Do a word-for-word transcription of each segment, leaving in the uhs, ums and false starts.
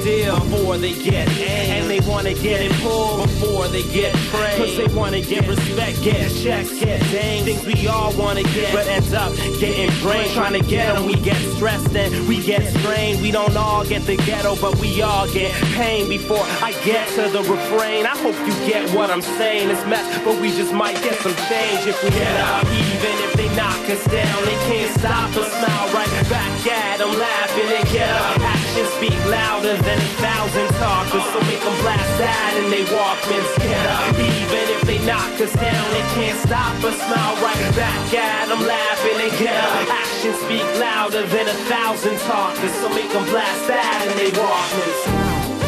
deal before they get aimed. And they wanna get it pulled before they get praised. Cause they wanna get respect, get checks, get dings. Things we all wanna get, but ends up getting drained. Trying to get them, we get stressed and we get strained. We don't all get the ghetto, but we all get pain. Before I get to the refrain, I hope you get what I'm saying. It's mess, but we just might get some change if we get up. Even if they knock us down, they can't stop us. Smile right back at them, laughing and get up. Actions speak louder than a thousand talkers, so make them blast that and they Walkmans. Get up. Even if they knock us down, they can't stop us. Smile right back at them, laughing and get up. Actions speak louder than a thousand talkers, so make them blast that and they Walkmans.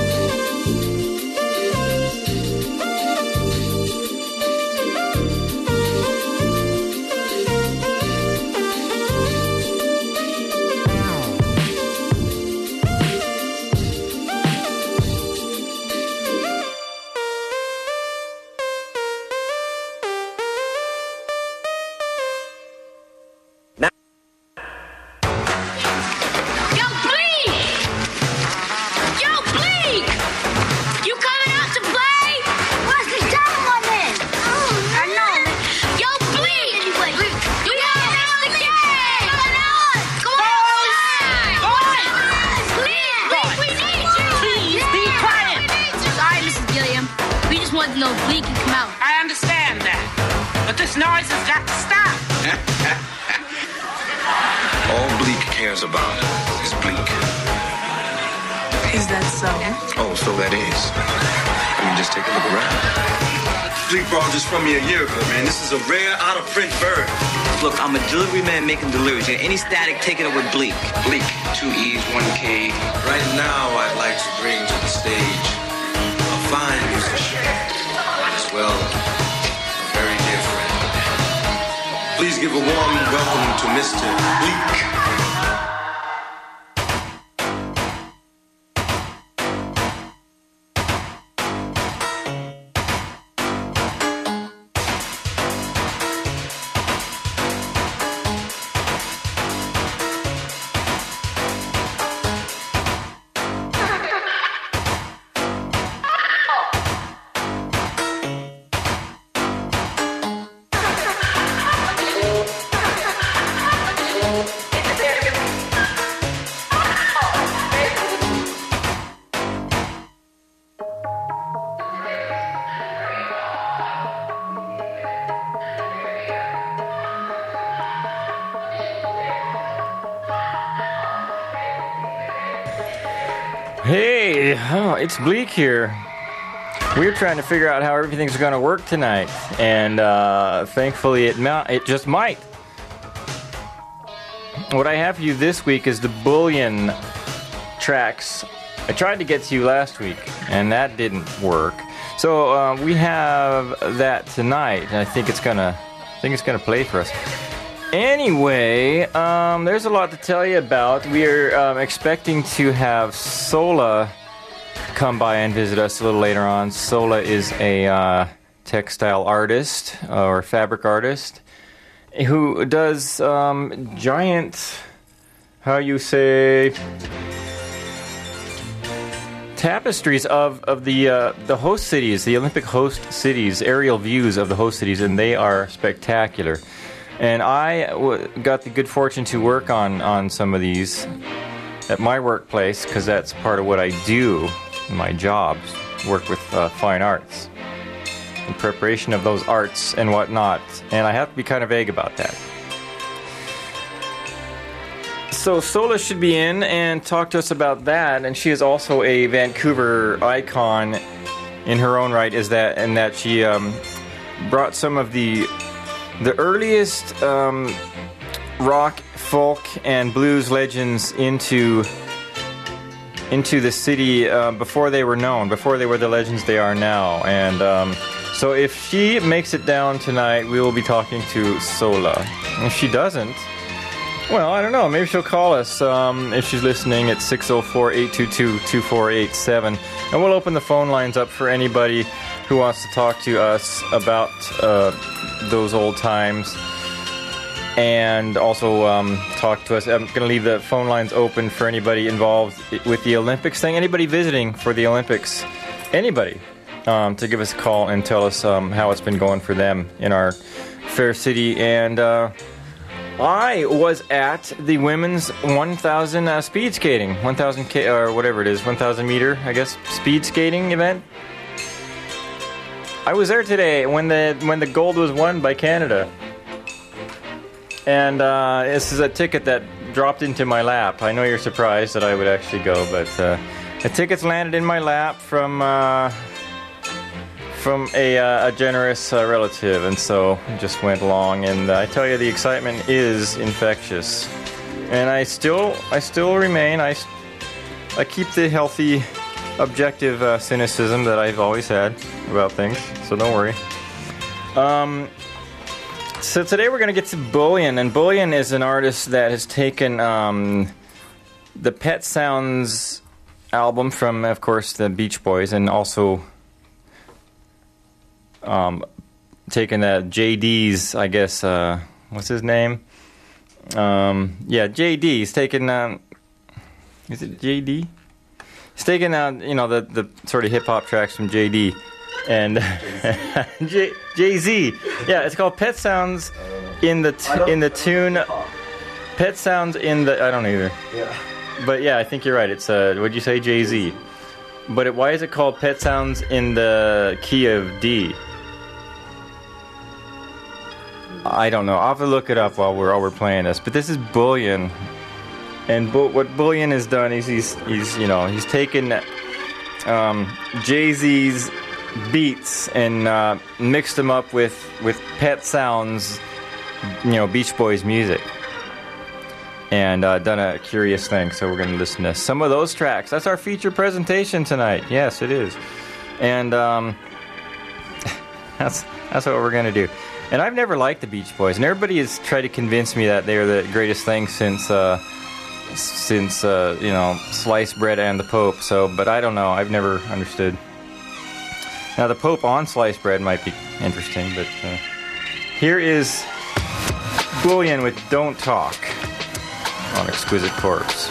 No, Bleak can come out. I understand that. But this noise has got to stop. All Bleak cares about is Bleak. Is that so? Oh, so that is. I mean, just take a look around. Bleak brought this from me a year ago, man. This is a rare, out-of-print bird. Look, I'm a delivery man making deliveries. Any static, take it up with Bleak. Bleak, two E's, one K. Right now, I'd like to bring to the stage a fine musician. As well, a very dear friend. Please give a warm welcome to Mister Bleak. Hey, oh, it's Bleak here. We're trying to figure out how everything's going to work tonight, and uh, thankfully it ma- it just might. What I have for you this week is the Bullion tracks. I tried to get to you last week, and that didn't work. So uh, we have that tonight, and I think it's gonna, I think it's gonna play for us. Anyway, um, there's a lot to tell you about. We are um, expecting to have Sola come by and visit us a little later on. Sola is a uh, textile artist or fabric artist who does um, giant, how you say, tapestries of, of the uh, the host cities, the Olympic host cities, aerial views of the host cities, and they are spectacular. And I w- got the good fortune to work on, on some of these at my workplace, because that's part of what I do in my job, work with uh, fine arts, in preparation of those arts and whatnot. And I have to be kind of vague about that. So Sola should be in and talk to us about that, and she is also a Vancouver icon in her own right, is that, and that she um, brought some of the the earliest um, rock, folk, and blues legends into into the city uh, before they were known, before they were the legends they are now. And um, so if she makes it down tonight, we will be talking to Sola. If she doesn't, well, I don't know, maybe she'll call us um, if she's listening at six oh four, eight two two, two four eight seven. And we'll open the phone lines up for anybody who wants to talk to us about uh, those old times. and also um, talk to us. I'm going to leave the phone lines open for anybody involved with the Olympics thing. Anybody visiting for the Olympics, anybody, um, to give us a call and tell us um, how it's been going for them in our fair city. And uh, I was at the women's one thousand uh, speed skating, one thousand K or whatever it is, one thousand meter, I guess, speed skating event. I was there today when the when the gold was won by Canada. And uh, this is a ticket that dropped into my lap. I know you're surprised that I would actually go, but uh, the ticket's landed in my lap from uh, from a, uh, a generous uh, relative, and so I just went along. And uh, I tell you, the excitement is infectious. And I still I still remain. I I keep the healthy, objective uh, cynicism that I've always had about things. So don't worry. Um. So today we're going to get to Bullion, and Bullion is an artist that has taken um, the Pet Sounds album from, of course, the Beach Boys, and also um, taken uh, J D's, I guess, uh, what's his name? Um, yeah, J D. He's taken, uh, is it J D? He's taken, uh, you know, the, the sort of hip-hop tracks from J D. And J- Jay-Z, yeah, it's called Pet Sounds in the t- in the tune. Pet Sounds in the I don't know either. Yeah. But yeah, I think you're right. It's uh, what'd you say, Jay-Z? But it, why is it called Pet Sounds in the key of D? I don't know. I'll have to look it up while we're while we're playing this. But this is Bullion, and Bu- what Bullion has done is he's he's you know he's taken um, Jay-Z's beats and uh, mixed them up with, with Pet Sounds, you know, Beach Boys music, and uh, done a curious thing. So we're going to listen to some of those tracks. That's our feature presentation tonight. Yes, it is, and um, that's that's what we're going to do. And I've never liked the Beach Boys, and everybody has tried to convince me that they're the greatest thing since uh, since uh, you know, sliced bread and the Pope. So, but I don't know. I've never understood. Now, the Pope on sliced bread might be interesting, but uh, here is Bullion with Don't Talk on Exquisite Corpse.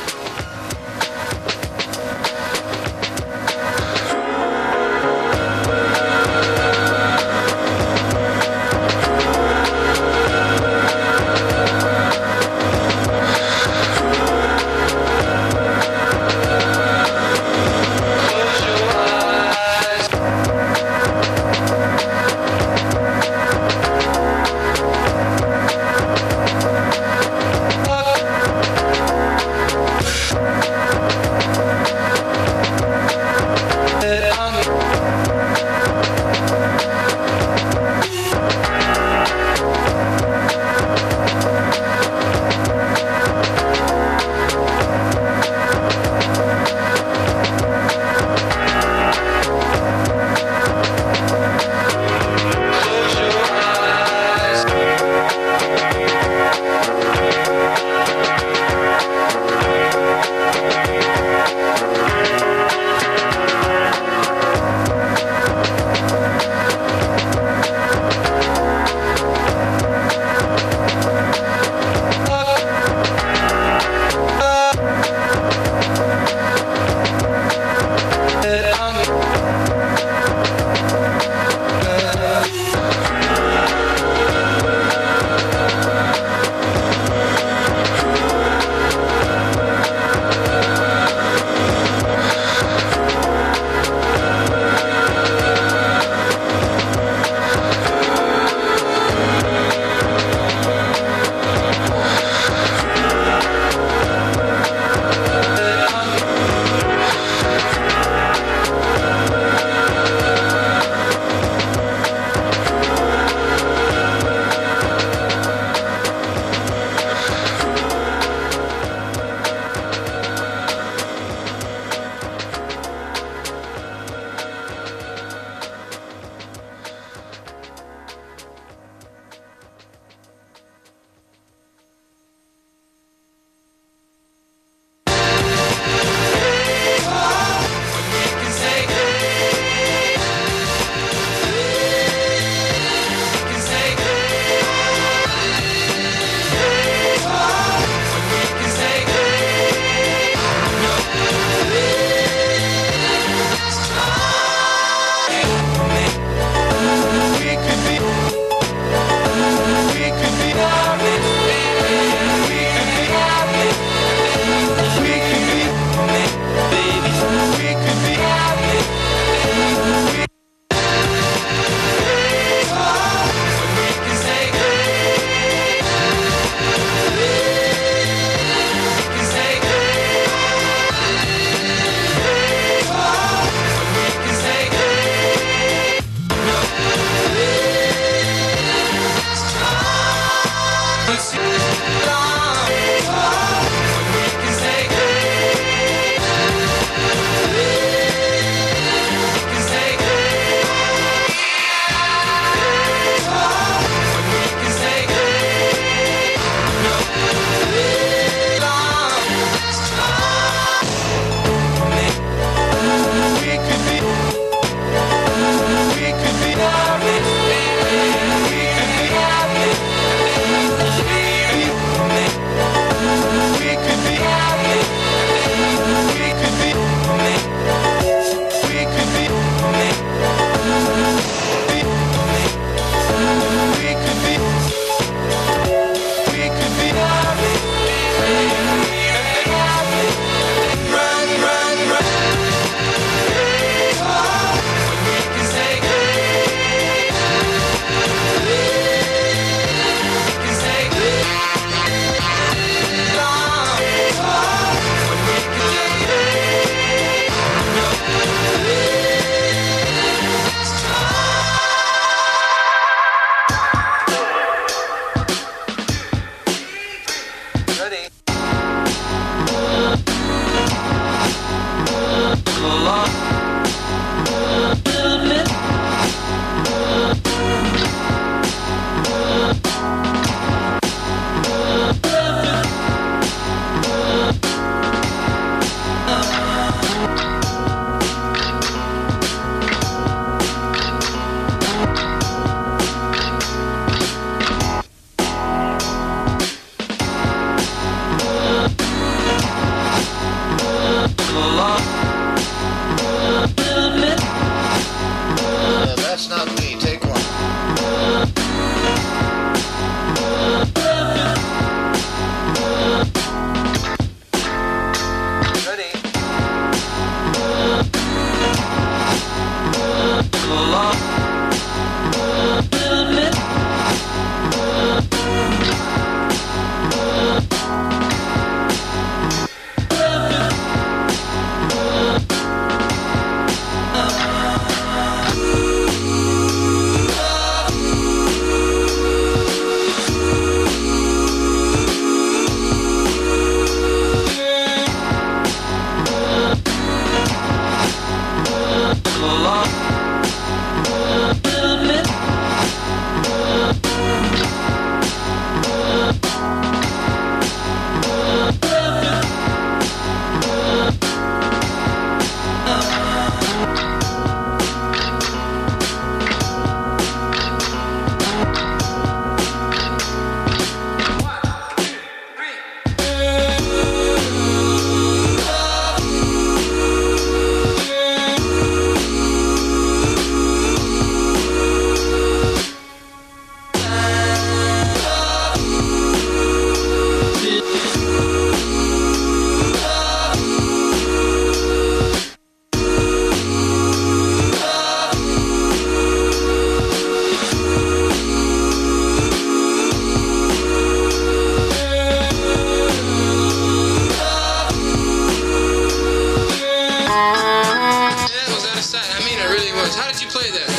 James, how did you play that?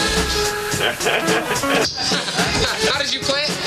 How did you play it?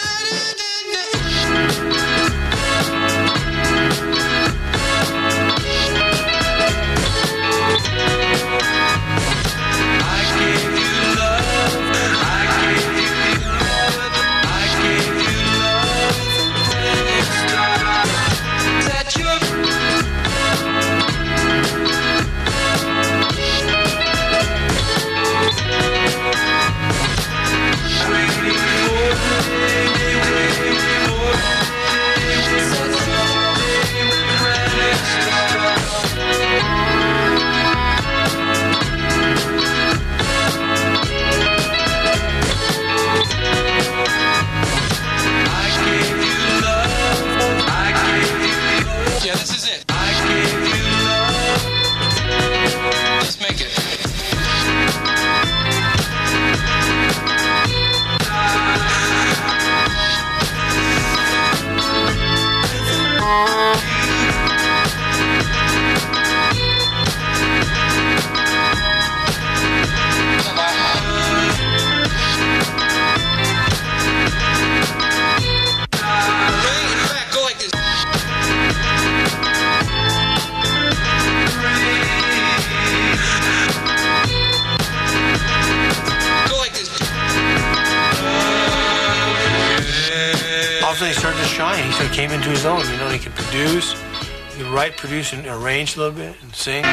Came into his own, you know, he could produce, he could write, produce, and arrange a little bit, and sing.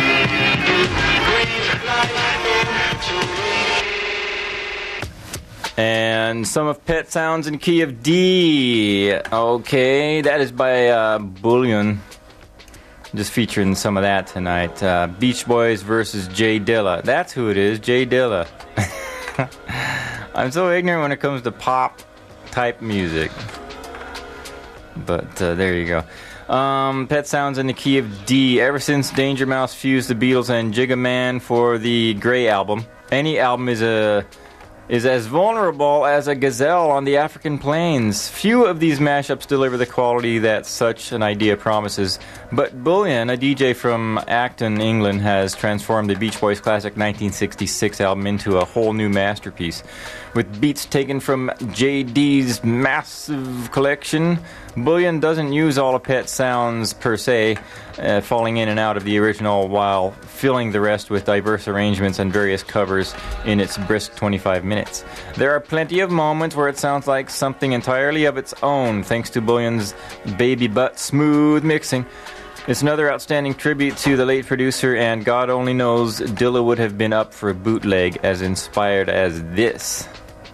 And some of Pet Sounds in key of D. Okay, that is by uh, Bullion. Just featuring some of that tonight. Uh, Beach Boys versus Jay Dilla. That's who it is, Jay Dilla. I'm so ignorant when it comes to pop type music. But uh, there you go. Um, Pet Sounds in the key of D. Ever since Danger Mouse fused the Beatles and Jigga Man for the Grey album, any album is a is as vulnerable as a gazelle on the African plains. Few of these mashups deliver the quality that such an idea promises. But Bullion, a D J from Acton, England, has transformed the Beach Boys' classic nineteen sixty-six album into a whole new masterpiece. With beats taken from J D's massive collection, Bullion doesn't use all of Pet Sounds per se, uh, falling in and out of the original while filling the rest with diverse arrangements and various covers in its brisk twenty-five minutes. There are plenty of moments where it sounds like something entirely of its own, thanks to Bullion's baby butt smooth mixing. It's another outstanding tribute to the late producer, and God only knows Dilla would have been up for a bootleg as inspired as this.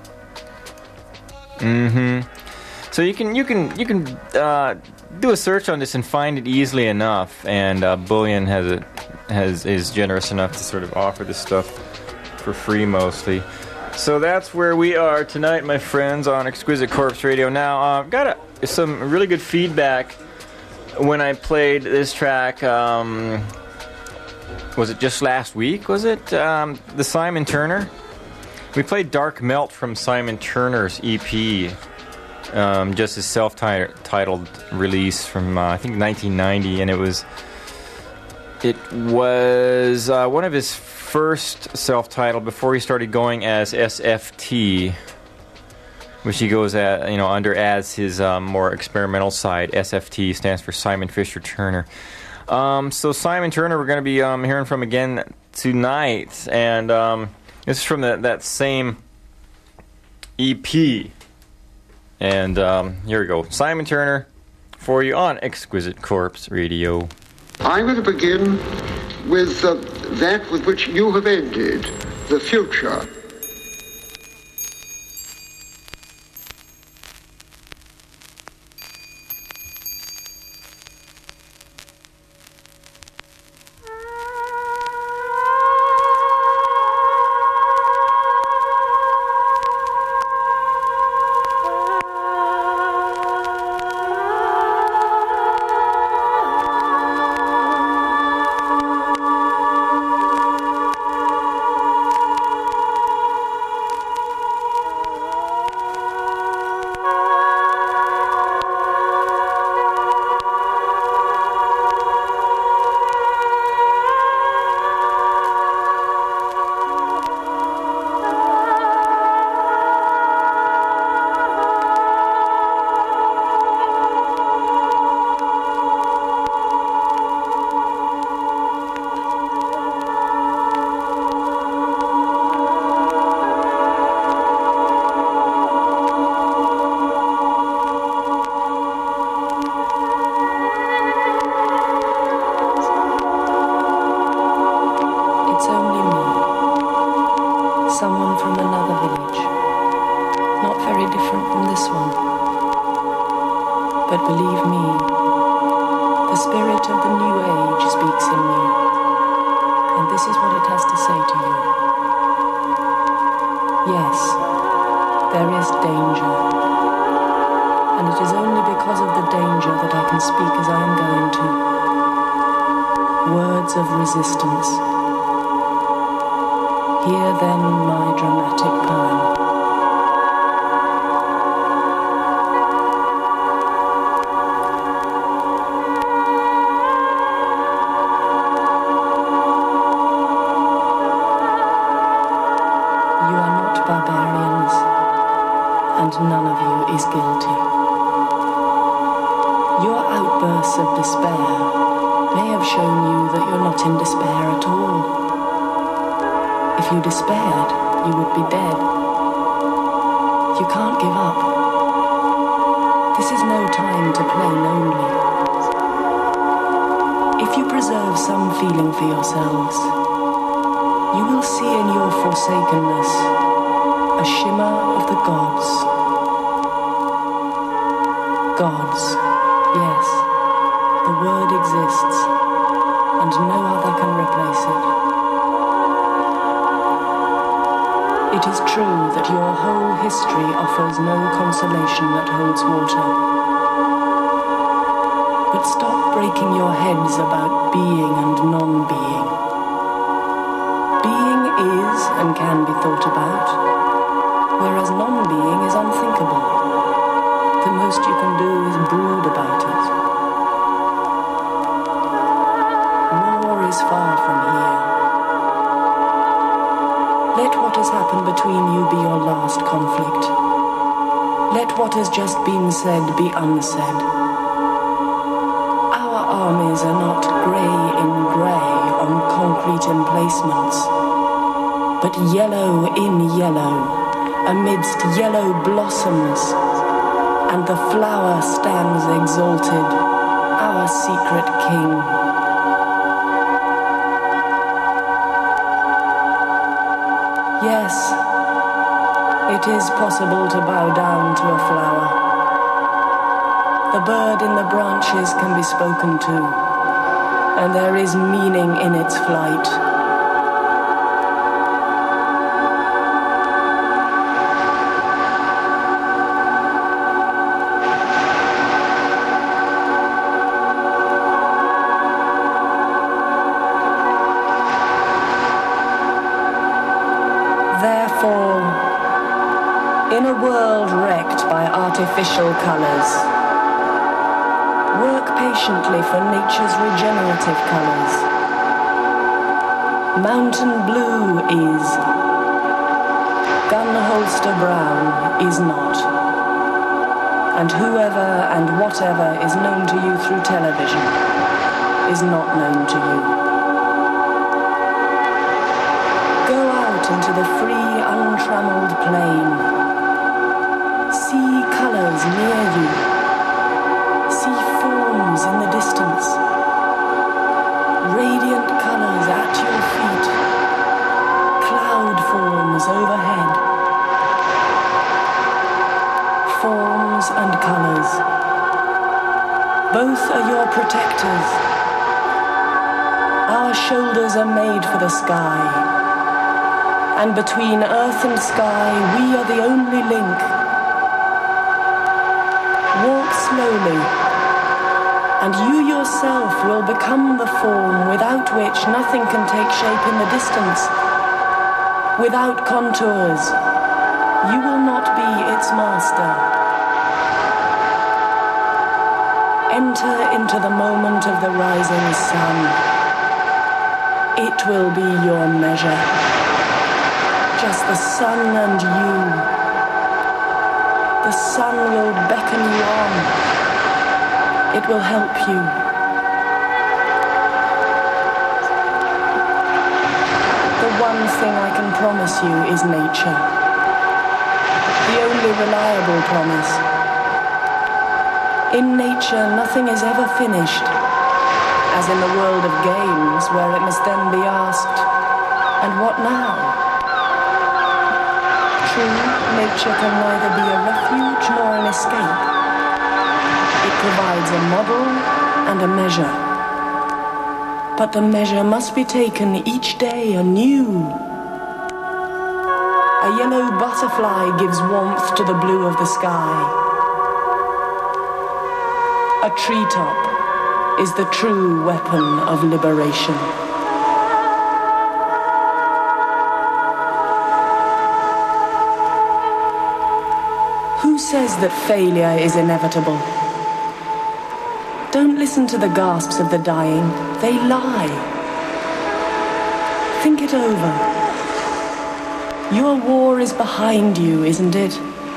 Mm-hmm. So you can you can you can uh, do a search on this and find it easily enough. And uh, Bullion has a has is generous enough to sort of offer this stuff for free mostly. So that's where we are tonight, my friends, on Exquisite Corpse Radio. Now, I've uh, got a, some really good feedback when I played this track. Um, was it just last week? Was it um, the Simon Turner? We played Dark Melt from Simon Turner's E P, um, just his self-titled release from uh, I think nineteen ninety, and it was it was uh, one of his first self-titled before he started going as S F T, which he goes at you know under as his um, more experimental side. S F T stands for Simon Fisher Turner. Um, so Simon Turner, we're going to be um, hearing from again tonight, and um, this is from the, that same E P. And um, here we go. Simon Turner for you on Exquisite Corpse Radio. I'm going to begin with uh, that with which you have ended, the future. But believe me, the spirit of the new age speaks in me, and this is what it has to say to you. Yes, there is danger, and it is only because of the danger that I can speak as I am going to. Words of resistance. Hear then my dramatic poem. None of you is guilty. Your outbursts of despair may have shown you that you're not in despair at all. If you despaired, you would be dead. You can't give up. This is no time to play lonely. If you preserve some feeling for yourselves, you will see in your forsakenness a shimmer of the gods. Gods, yes, the word exists, and no other can replace it. It is true that your whole history offers no consolation that holds water. But stop breaking your heads about being and non-being. Being is and can be thought about, whereas non-being is unthinkable. The most you can do is brood about it. War is far from here. Let what has happened between you be your last conflict. Let what has just been said be unsaid. Our armies are not grey in grey on concrete emplacements, but yellow in yellow, amidst yellow blossoms. And the flower stands exalted, our secret king. Yes, it is possible to bow down to a flower. The bird in the branches can be spoken to, and there is meaning in its flight. In a world wrecked by artificial colours, work patiently for nature's regenerative colours. Mountain blue is, gun holster brown is not, and whoever and whatever is known to you through television is not known to you. Go out into the free, untrammeled plain. See colours near you. See forms in the distance. Radiant colours at your feet. Cloud forms overhead. Forms and colours. Both are your protectors. Our shoulders are made for the sky. And between earth and sky, we are the only link. Walk slowly, and you yourself will become the form without which nothing can take shape in the distance. Without contours, you will not be its master. Enter into the moment of the rising sun. It will be your measure. Just the sun and you. The sun will beckon you on. It will help you. The one thing I can promise you is nature. The only reliable promise. In nature, nothing is ever finished, as in the world of games, where it must then be asked, and what now? True, nature can neither be a refuge nor an escape. It provides a model and a measure. But the measure must be taken each day anew. A yellow butterfly gives warmth to the blue of the sky. A treetop is the true weapon of liberation. Who says that failure is inevitable? Don't listen to the gasps of the dying. They lie. Think it over. Your war is behind you, isn't it?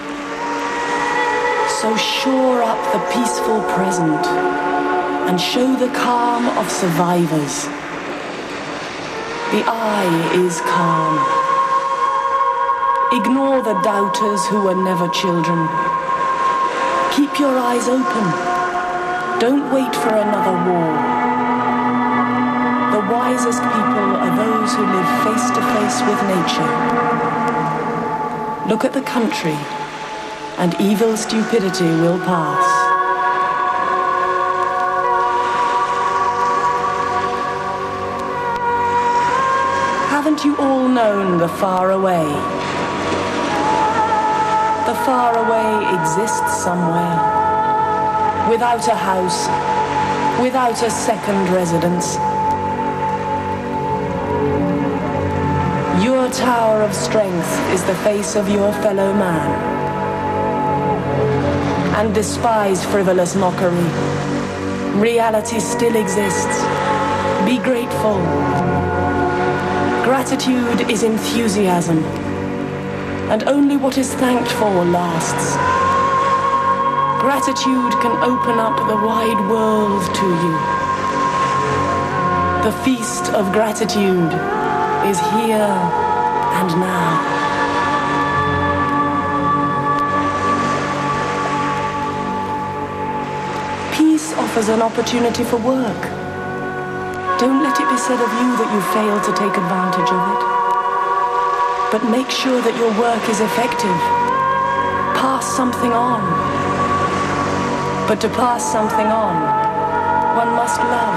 So shore up the peaceful present and show the calm of survivors. The eye is calm. Ignore the doubters who were never children. Keep your eyes open. Don't wait for another war. The wisest people are those who live face to face with nature. Look at the country, and evil stupidity will pass. Haven't you all known the far away? The far away exists somewhere. Without a house, without a second residence. Your tower of strength is the face of your fellow man. And despise frivolous mockery. Reality still exists. Be grateful. Gratitude is enthusiasm. And only what is thanked for lasts. Gratitude can open up the wide world to you. The feast of gratitude is here and now. Peace offers an opportunity for work. Don't let it be said of you that you failed to take advantage of it. But make sure that your work is effective. Pass something on. But to pass something on, one must love.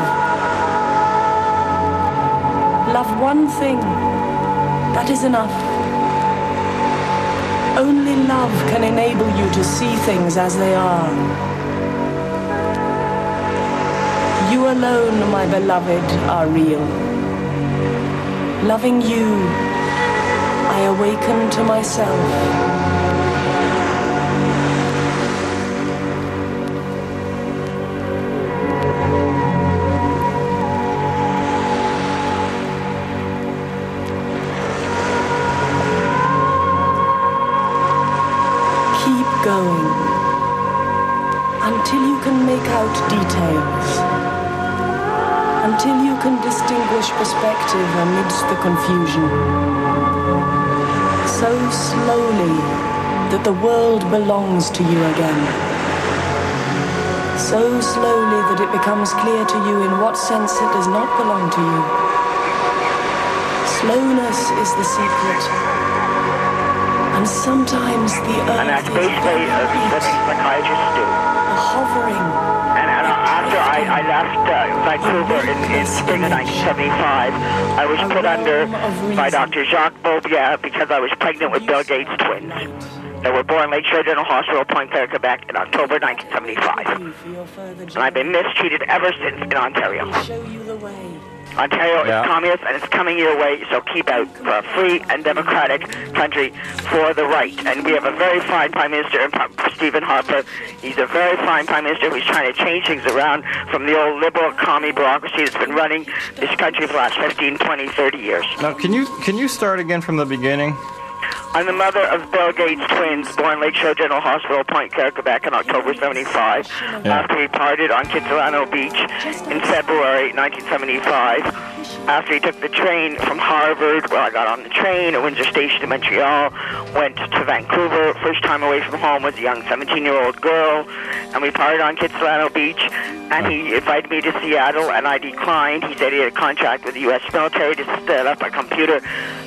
Love one thing. That is enough. Only love can enable you to see things as they are. You alone, my beloved, are real. Loving you, I awaken to myself. Going until you can make out details, until you can distinguish perspective amidst the confusion, so slowly that the world belongs to you again, so slowly that it becomes clear to you in what sense it does not belong to you. Slowness is the secret. And sometimes the earth and that's basically a studying psychiatrist do. A hovering. And, and after I, I left uh, Vancouver in, in spring of nineteen seventy-five, I was put under by Doctor Jacques Beaubier because I was pregnant with Bill Gates' twins. They were born Lakeshore General Hospital, Pointe-Claire, Quebec in October nineteen seventy-five. And I've been mistreated ever since in Ontario. Ontario yeah. is communist and it's coming your way, so keep out for a free and democratic country for the right. And we have a very fine Prime Minister, Stephen Harper. He's a very fine Prime Minister who's trying to change things around from the old liberal commie bureaucracy that's been running this country for the last fifteen, twenty, thirty years. Now, can you can you start again from the beginning? I'm the mother of Bill Gates' twins, born Lakeshore General Hospital, Pointe-Claire, Quebec in October seventy-five, yeah. after we parted on Kitsilano Beach in February nineteen seventy-five. After he took the train from Harvard, well, I got on the train at Windsor Station to Montreal, went to Vancouver. First time away from home was a young seventeen-year-old girl, and we parted on Kitsilano Beach, and he invited me to Seattle, and I declined. He said he had a contract with the U S military to set up a computer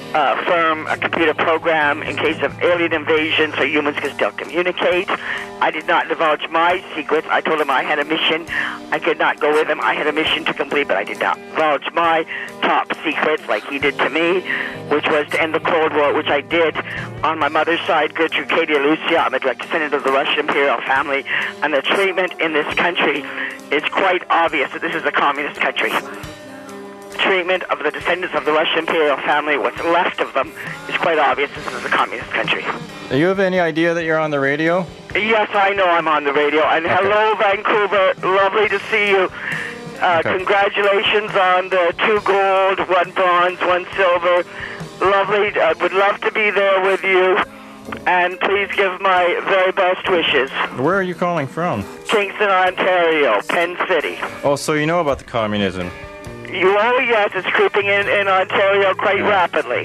uh, firm, a computer program in case of alien invasion so humans can still communicate. I did not divulge my secrets. I told him I had a mission. I could not go with him. I had a mission to complete, but I did not divulge my top secrets like he did to me, which was to end the Cold War, which I did on my mother's side, Gertrude Katia Lucia. I'm a direct descendant of the Russian imperial family, and the treatment in this country is quite obvious that this is a communist country. Treatment of the descendants of the Russian imperial family, what's left of them, is quite obvious this is a communist country. Do you have any idea that you're on the radio? Yes, I know I'm on the radio. And okay. Hello, Vancouver. Lovely to see you. Uh, okay. Congratulations on the two gold, one bronze, one silver. Lovely. I would love to be there with you. And please give my very best wishes. Where are you calling from? Kingston, Ontario, Penn City. Oh, so you know about the communism? You, oh, yes, it's creeping in, in Ontario quite yeah. rapidly.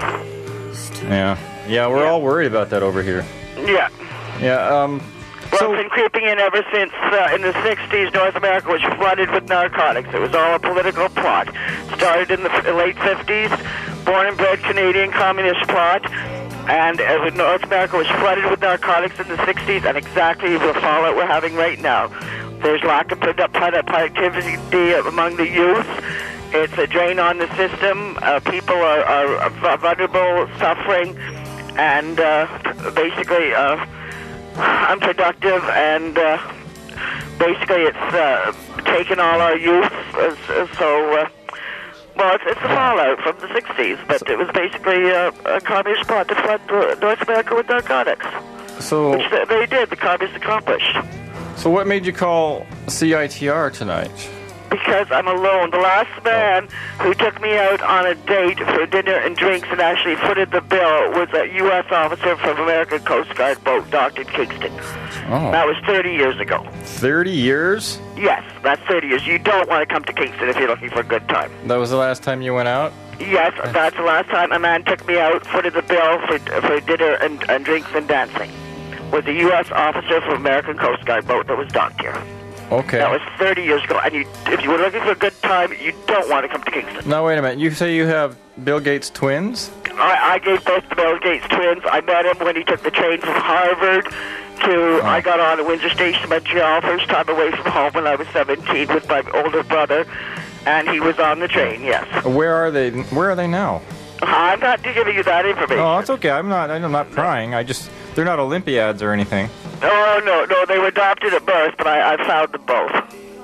Yeah. Yeah, we're yeah. all worried about that over here. Yeah. Yeah, um... Well, so, it's been creeping in ever since uh, in the sixties, North America was flooded with narcotics. It was all a political plot. Started in the f- late fifties, born and bred Canadian communist plot, and uh, North America was flooded with narcotics in the sixties, and exactly the fallout we're having right now. There's lack of productivity among the youth. It's a drain on the system. Uh, people are, are vulnerable, suffering, and uh, basically... Uh, unproductive, and uh, basically it's uh, taken all our youth. Uh, so, uh, well, it's, it's a fallout from the sixties, but it was basically uh, a communist plot to flood North America with narcotics. So, which they, they did, the communists accomplished. So what made you call C I T R tonight? Because I'm alone. The last man who took me out on a date for dinner and drinks and actually footed the bill was a U S officer from American Coast Guard boat docked in Kingston. Oh. That was thirty years ago. thirty years? Yes, that's thirty years. You don't want to come to Kingston if you're looking for a good time. That was the last time you went out? Yes, that's the last time a man took me out, footed the bill for, for dinner and, and drinks and dancing. Was a U S officer from American Coast Guard boat that was docked here. Okay. That was thirty years ago, and you, if you were looking for a good time, you don't want to come to Kingston. Now, wait a minute. You say you have Bill Gates twins? I, I gave both the Bill Gates twins. I met him when he took the train from Harvard to... Oh. I got on at Windsor Station, Montreal, first time away from home when I was seventeen with my older brother, and he was on the train, yes. Where are they? Where are they now? I'm not giving you that information. Oh, that's okay. I'm not. I'm not prying. I just... They're not Olympiads or anything. Oh, no, no, they were adopted at birth, but I, I found them both.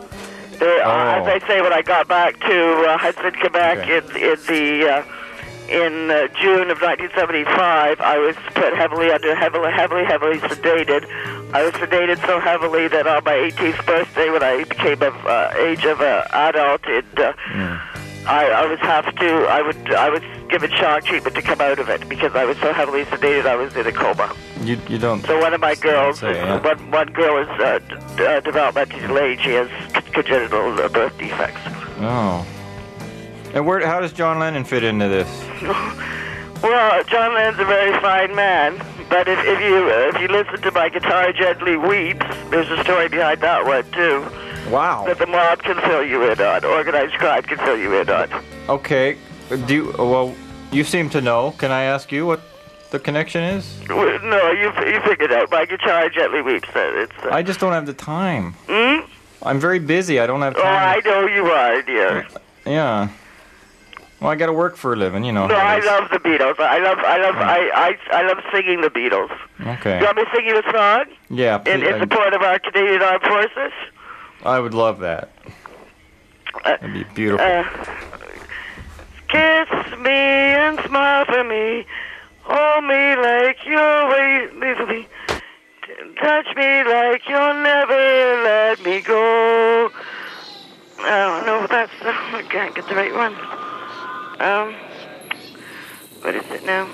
They, oh. uh, as I say, when I got back to uh, Hudson, Quebec okay. in, in the uh, in uh, June of nineteen seventy-five, I was put heavily under, heavily, heavily, heavily sedated. I was sedated so heavily that on my eighteenth birthday, when I became of uh, age of an uh, adult, it, uh, mm. I, I was have to, I would, I was given shock treatment to come out of it because I was so heavily sedated. I was in a coma. You, you don't. So one of my girls, say, yeah. one, one girl is uh, d- uh, developmentally delayed. She has congenital uh, birth defects. Oh. And where? How does John Lennon fit into this? Well, John Lennon's a very fine man, but if, if you uh, if you listen to My Guitar Gently Weeps, there's a story behind that one too. Wow. That the mob can fill you in on, organized crime can fill you in on. Okay. Do you, well, you seem to know. Can I ask you what the connection is? Well, no, you you figured out. My Guitar Gently Weeps. It's. Uh, I just don't have the time. Hmm? I'm very busy. I don't have time. Oh, I know you are, dear. Yeah. Well, I got to work for a living, you know. No, I love the Beatles. I love, I love, I, I, I love singing the Beatles. Okay. You want me to sing you a song? Yeah. In, in support of our Canadian Armed Forces? I would love that. Uh, That'd be beautiful. Uh, kiss me and smile for me. Hold me like you're waiting for me. Touch me like you'll never let me go. I don't know if that's the... I can't get the right one. Um, what is it now?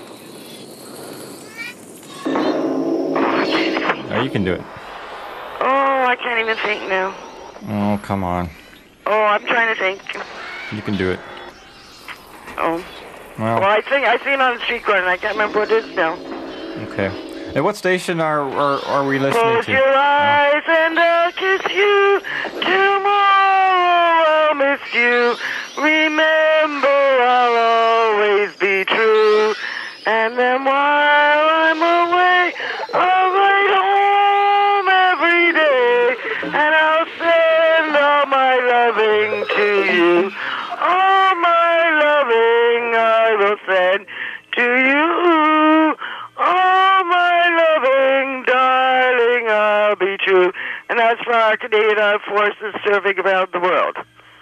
Oh, I can't even think. Oh, you can do it. Oh, I can't even think now. Oh, come on. Oh, I'm trying to think. You can do it. Oh. Well, well I think I seen it on the street corner and I can't remember what it is now. Okay. And what station are are, are we listening Close to? Close your eyes oh. and I'll kiss you. Tomorrow I'll miss you. Remember, I'll always be true. And then while I'm away, I'll write home every day, and I'll send all my loving to you. All my loving I will send to you. All my loving, darling, I'll be true. And that's for our Canadian Armed Forces serving around the world.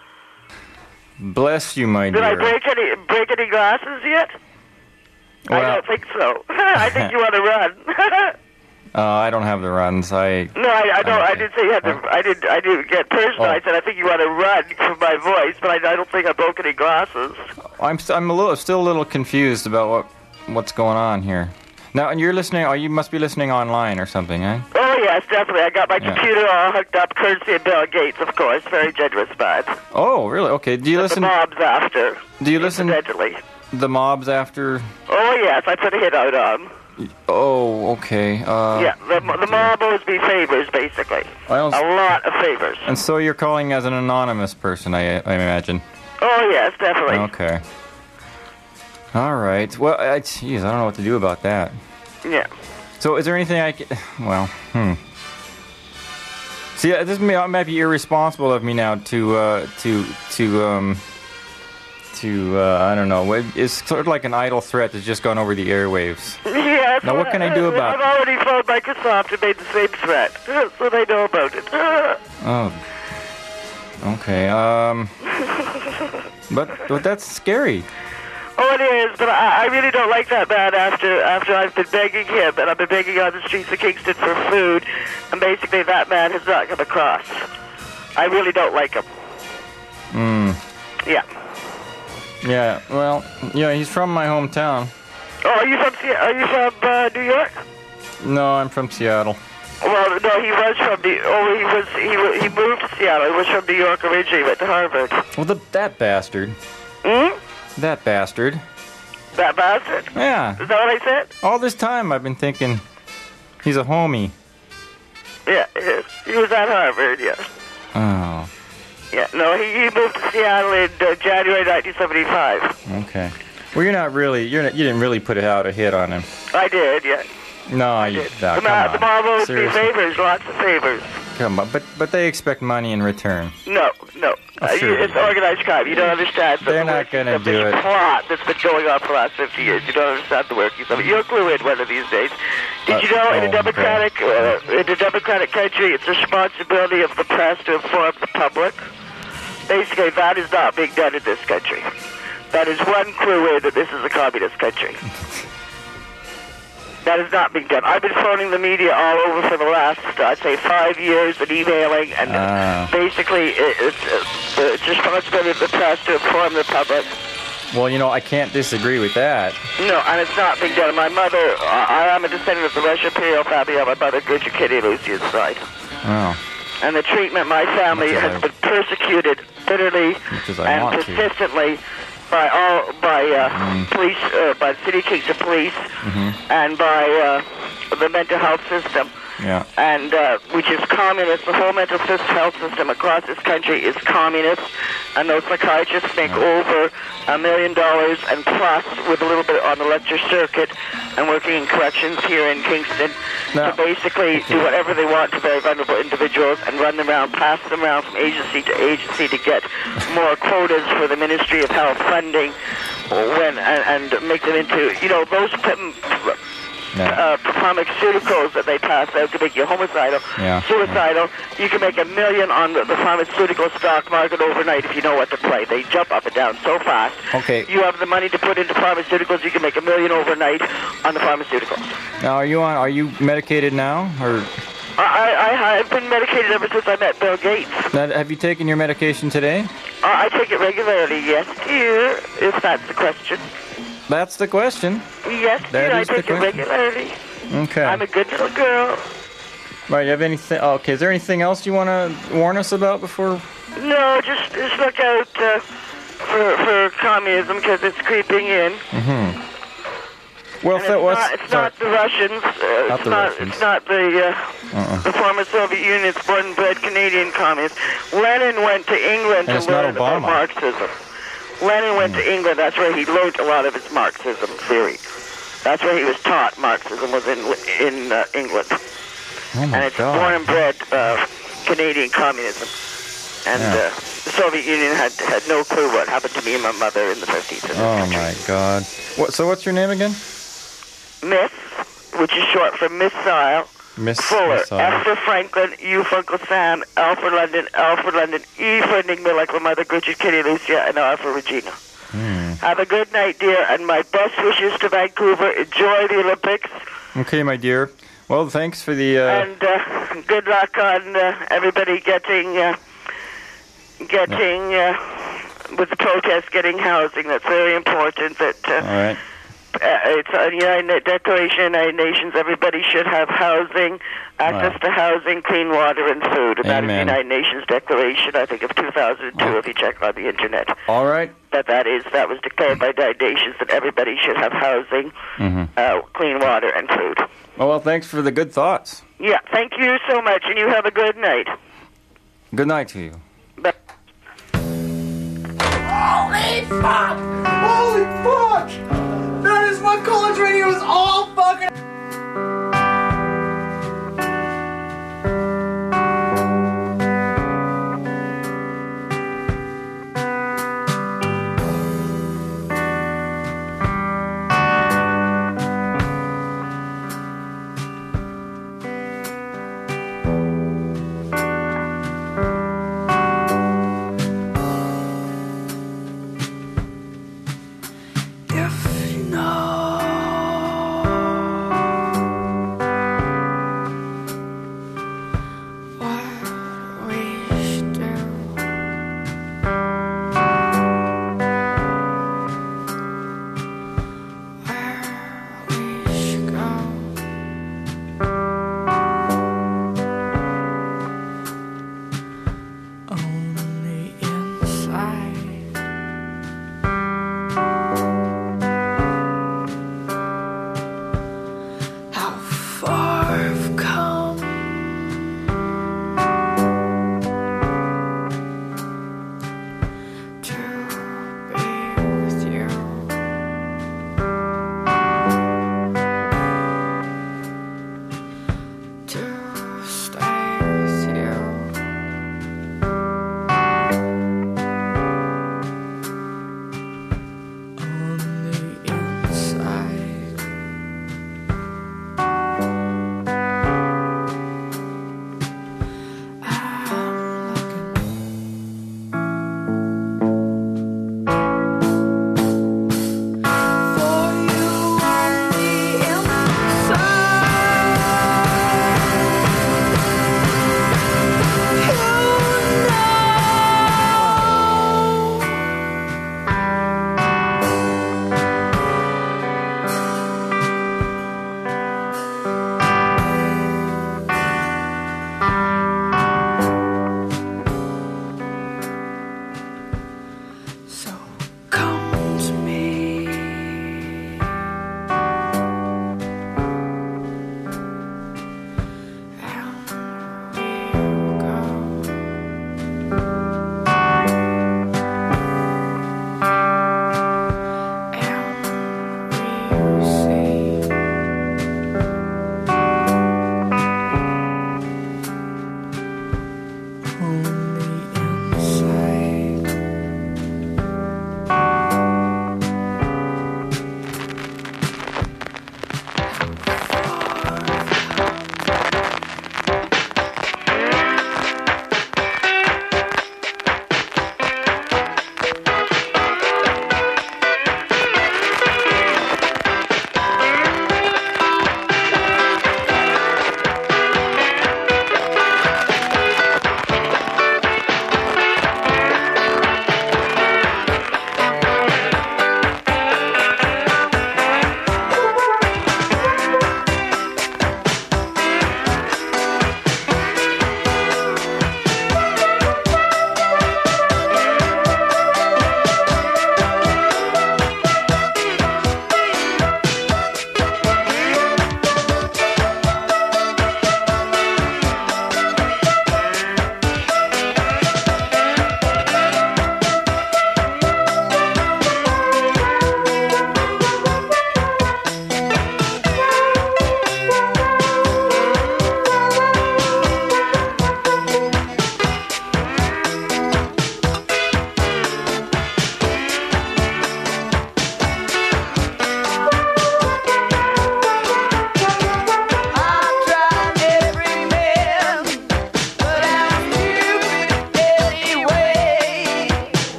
Bless you, my Did dear. I break any break any glasses yet? Well, I don't think so. I think you want to run. uh, I don't have the runs. I no, I, I don't. I didn't say you had to. I did. I didn't get personal. Oh. I said I think you want to run from my voice, but I, I don't think I broke any glasses. I'm st- I'm a little still a little confused about what what's going on here. Now, and you're listening. Oh, you must be listening online or something, eh? Oh yes, definitely. I got my Yeah. computer all hooked up, courtesy of Bill Gates, of course. Very generous, bud. Oh, really? Okay. Do you But listen? The mob's after. Do you listen? Incidentally. The mobs after? Oh yes, I put a hit out on. Oh, okay. Uh, Yeah, the, the mob owes me favors, basically. I don't, A lot of favors. and so you're calling as an anonymous person, I, I imagine. Oh yes, definitely. Okay. All right. Well, I, geez, I don't know what to do about that. Yeah. So, is there anything I can? Well, hmm. See, uh, this may, might be irresponsible of me now to uh, to to um to uh, I don't know. It's sort of like an idle threat that's just gone over the airwaves. Yes. Now, what can I do about I've already phoned Microsoft and made the same threat, so they know about it. Oh. Okay. Um. But but that's scary. Oh, it is, but I, I really don't like that man after after I've been begging him, and I've been begging on the streets of Kingston for food, and basically that man has not come across. I really don't like him. Hmm. Yeah. Yeah. Well, yeah. He's from my hometown. Oh, are you from Se- Are you from uh, New York? No, I'm from Seattle. Well, no, he was from the. Oh, he was. He wa- he moved to Seattle. He was from New York originally. Went to Harvard. Well, the, that bastard. Hmm. That bastard. That bastard. Yeah. Is that what I said? All this time I've been thinking he's a homie. Yeah, he he was at Harvard. Yeah. Oh. Yeah. No, he, he moved to Seattle in uh, January nineteen seventy-five. Okay. Well, you're not really. You're not, you didn't really put it out a hit on him. I did. Yeah. No, you. No, the come ma- on. the mob owes me Seriously. favors, lots of favors. Come on, but but they expect money in return. No, no. Oh, Uh, sure you, they it's do. organized crime. You don't understand. They're the not workings gonna of do this it. plot that's been going on for the last fifty years. You don't understand the workings of it. You'll clue in one of these days. Did Uh, you know in oh, a democratic okay. uh, in a democratic country, it's the responsibility of the press to inform the public? Basically, that is not being done in this country. That is one clue in that this is a communist country. That is not being done. I've been phoning the media all over for the last, I'd say, five years and emailing, and Ah. basically it, it's, uh, it's responsibility of the press to inform the public. Well, you know, I can't disagree with that. No, and it's not being done. My mother, I I am a descendant of the Russian imperial family on my mother, Gertrude Kitty Lucian's side. Oh. And the treatment my family Much as has I- been persecuted bitterly Much as I and want to. persistently by all by uh, Mm. police, uh, by the City of Kingston Police, Mhm. and by uh, the mental health system, Yeah. and uh, which is communist. The whole mental sys- health system across this country is communist, and those psychiatrists make over a million dollars and plus with a little bit on the lecture circuit and working in corrections here in Kingston Now- to basically do whatever they want to very vulnerable individuals and run them around, pass them around from agency to agency to get more quotas for the Ministry of Health funding when and, and make them into, you know, those p- uh, pharmaceuticals that they pass out to make you homicidal, Yeah. suicidal. You can make a million on the, the pharmaceutical stock market overnight if you know what to play. They jump up and down so fast. Okay. You have the money to put into pharmaceuticals, you can make a million overnight on the pharmaceuticals. Now, are you on? Are you medicated now, or I, I, I've been medicated ever since I met Bill Gates. now, have you taken your medication today? Uh, I take it regularly, yes, dear, if that's the question. That's the question. Yes, That dear, I is the take it question. regularly. Okay. I'm a good little girl. Right. You have anything? Oh, okay. Is there anything else you want to warn us about before? No, just just look out uh, for for communism because it's creeping in. Mm-hmm. Well, And if that it's was not, it's sorry. not the Russians. Uh, Not it's the not. Russians. It's not the uh, Uh-uh. the former Soviet Union. It's born and bred Canadian communists. Lenin went to England And to it's not learn about Obama. Marxism. Lenin went Hmm. to England. That's where he learned a lot of his Marxism theory. That's where he was taught. Marxism was in in uh, England. Oh my and it's God. born and bred uh, Canadian communism. And Yeah. uh, the Soviet Union had had no clue what happened to me and my mother in the fifties. Oh my God. What? So what's your name again? Miss, which is short for Missile. Miss Fuller. Missile. F for Franklin, U for Uncle Sam, L for London, L for London, E for Enigma like my mother, Gertrude, Kitty, Lucia, and R for Regina. Hmm. Have a good night, dear, and my best wishes to Vancouver. Enjoy the Olympics. Okay, my dear. Well, thanks for the. Uh, And uh, good luck on uh, everybody getting, uh, getting uh, with the protests, getting housing. That's very important. That uh, all right. uh, it's a United Declaration of the United Nations. Everybody should have housing, access Wow. to housing, clean water, and food. And that is the Amen. United Nations Declaration, I think, of two thousand two. Oh. If you check on the internet. All right. But that is that was declared by the United Nations that everybody should have housing, Mm-hmm. uh, clean water, and food. Oh, well, thanks for the good thoughts. Yeah, thank you so much, and you have a good night. Good night to you. Bye. Holy fuck! Holy fuck! That is what college radio is all fucking. If you know what we should do, where we should go, on the inside. How far I've come to be with you, to stay with you. On the inside. So come to me, and we'll go. And we'll see. On the inside.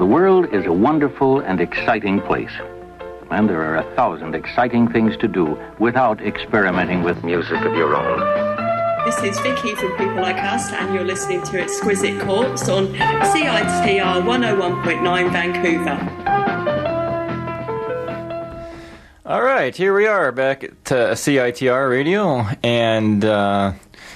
world is a wonderful and exciting place. And there are a thousand exciting things to do without experimenting with music of your own. This is Vicky from People Like Us, and you're listening to Exquisite Corpse on C I T R one oh one point nine Vancouver. All right, here we are back at uh, C I T R Radio, and uh,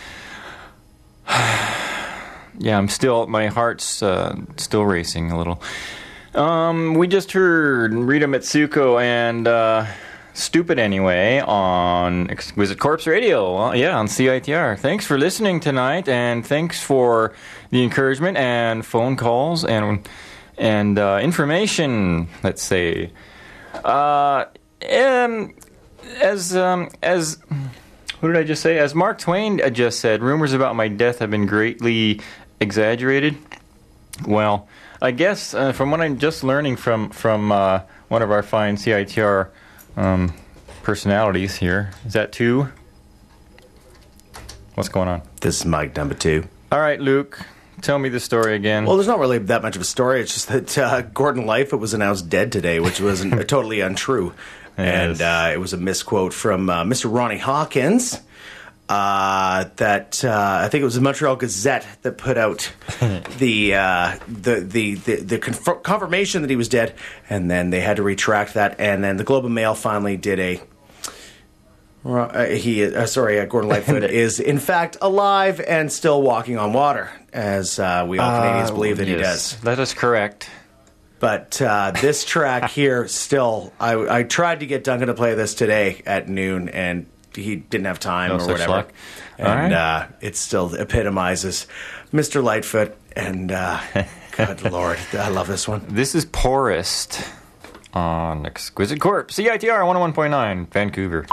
yeah, I'm still, my heart's uh, still racing a little. Um, we just heard Rita Mitsuko and uh, Stupid Anyway on Exquisite Corpse Radio. Uh, yeah, on C I T R. Thanks for listening tonight, and thanks for the encouragement and phone calls and and uh, information. Let's say, uh, um, as um, as what did I just say? As Mark Twain just said, rumors about my death have been greatly exaggerated. Well, I guess uh, from what I'm just learning from from uh, one of our fine C I T R um, personalities here, is that two? What's going on? This is Mike number two. All right, Luke, tell me the story again. Well, there's not really that much of a story. It's just that uh, Gordon Lightfoot was announced dead today, which was totally untrue. Yes. And uh, it was a misquote from uh, Mister Ronnie Hawkins. Uh, that uh, I think it was the Montreal Gazette that put out the, uh, the the the the conf- confirmation that he was dead, and then they had to retract that, and then the Globe and Mail finally did a. Uh, he uh, sorry, uh, Gordon Lightfoot is in fact alive and still walking on water, as uh, we all Canadians uh, believe that yes. he does. That is correct. But uh, this track here, still, I, I tried to get Duncan to play this today at noon, and he didn't have time no or whatever. Luck. And right. uh, it still epitomizes Mister Lightfoot. And uh, good Lord, I love this one. This is Poorest on Exquisite Corpse, C I T R one oh one point nine, Vancouver.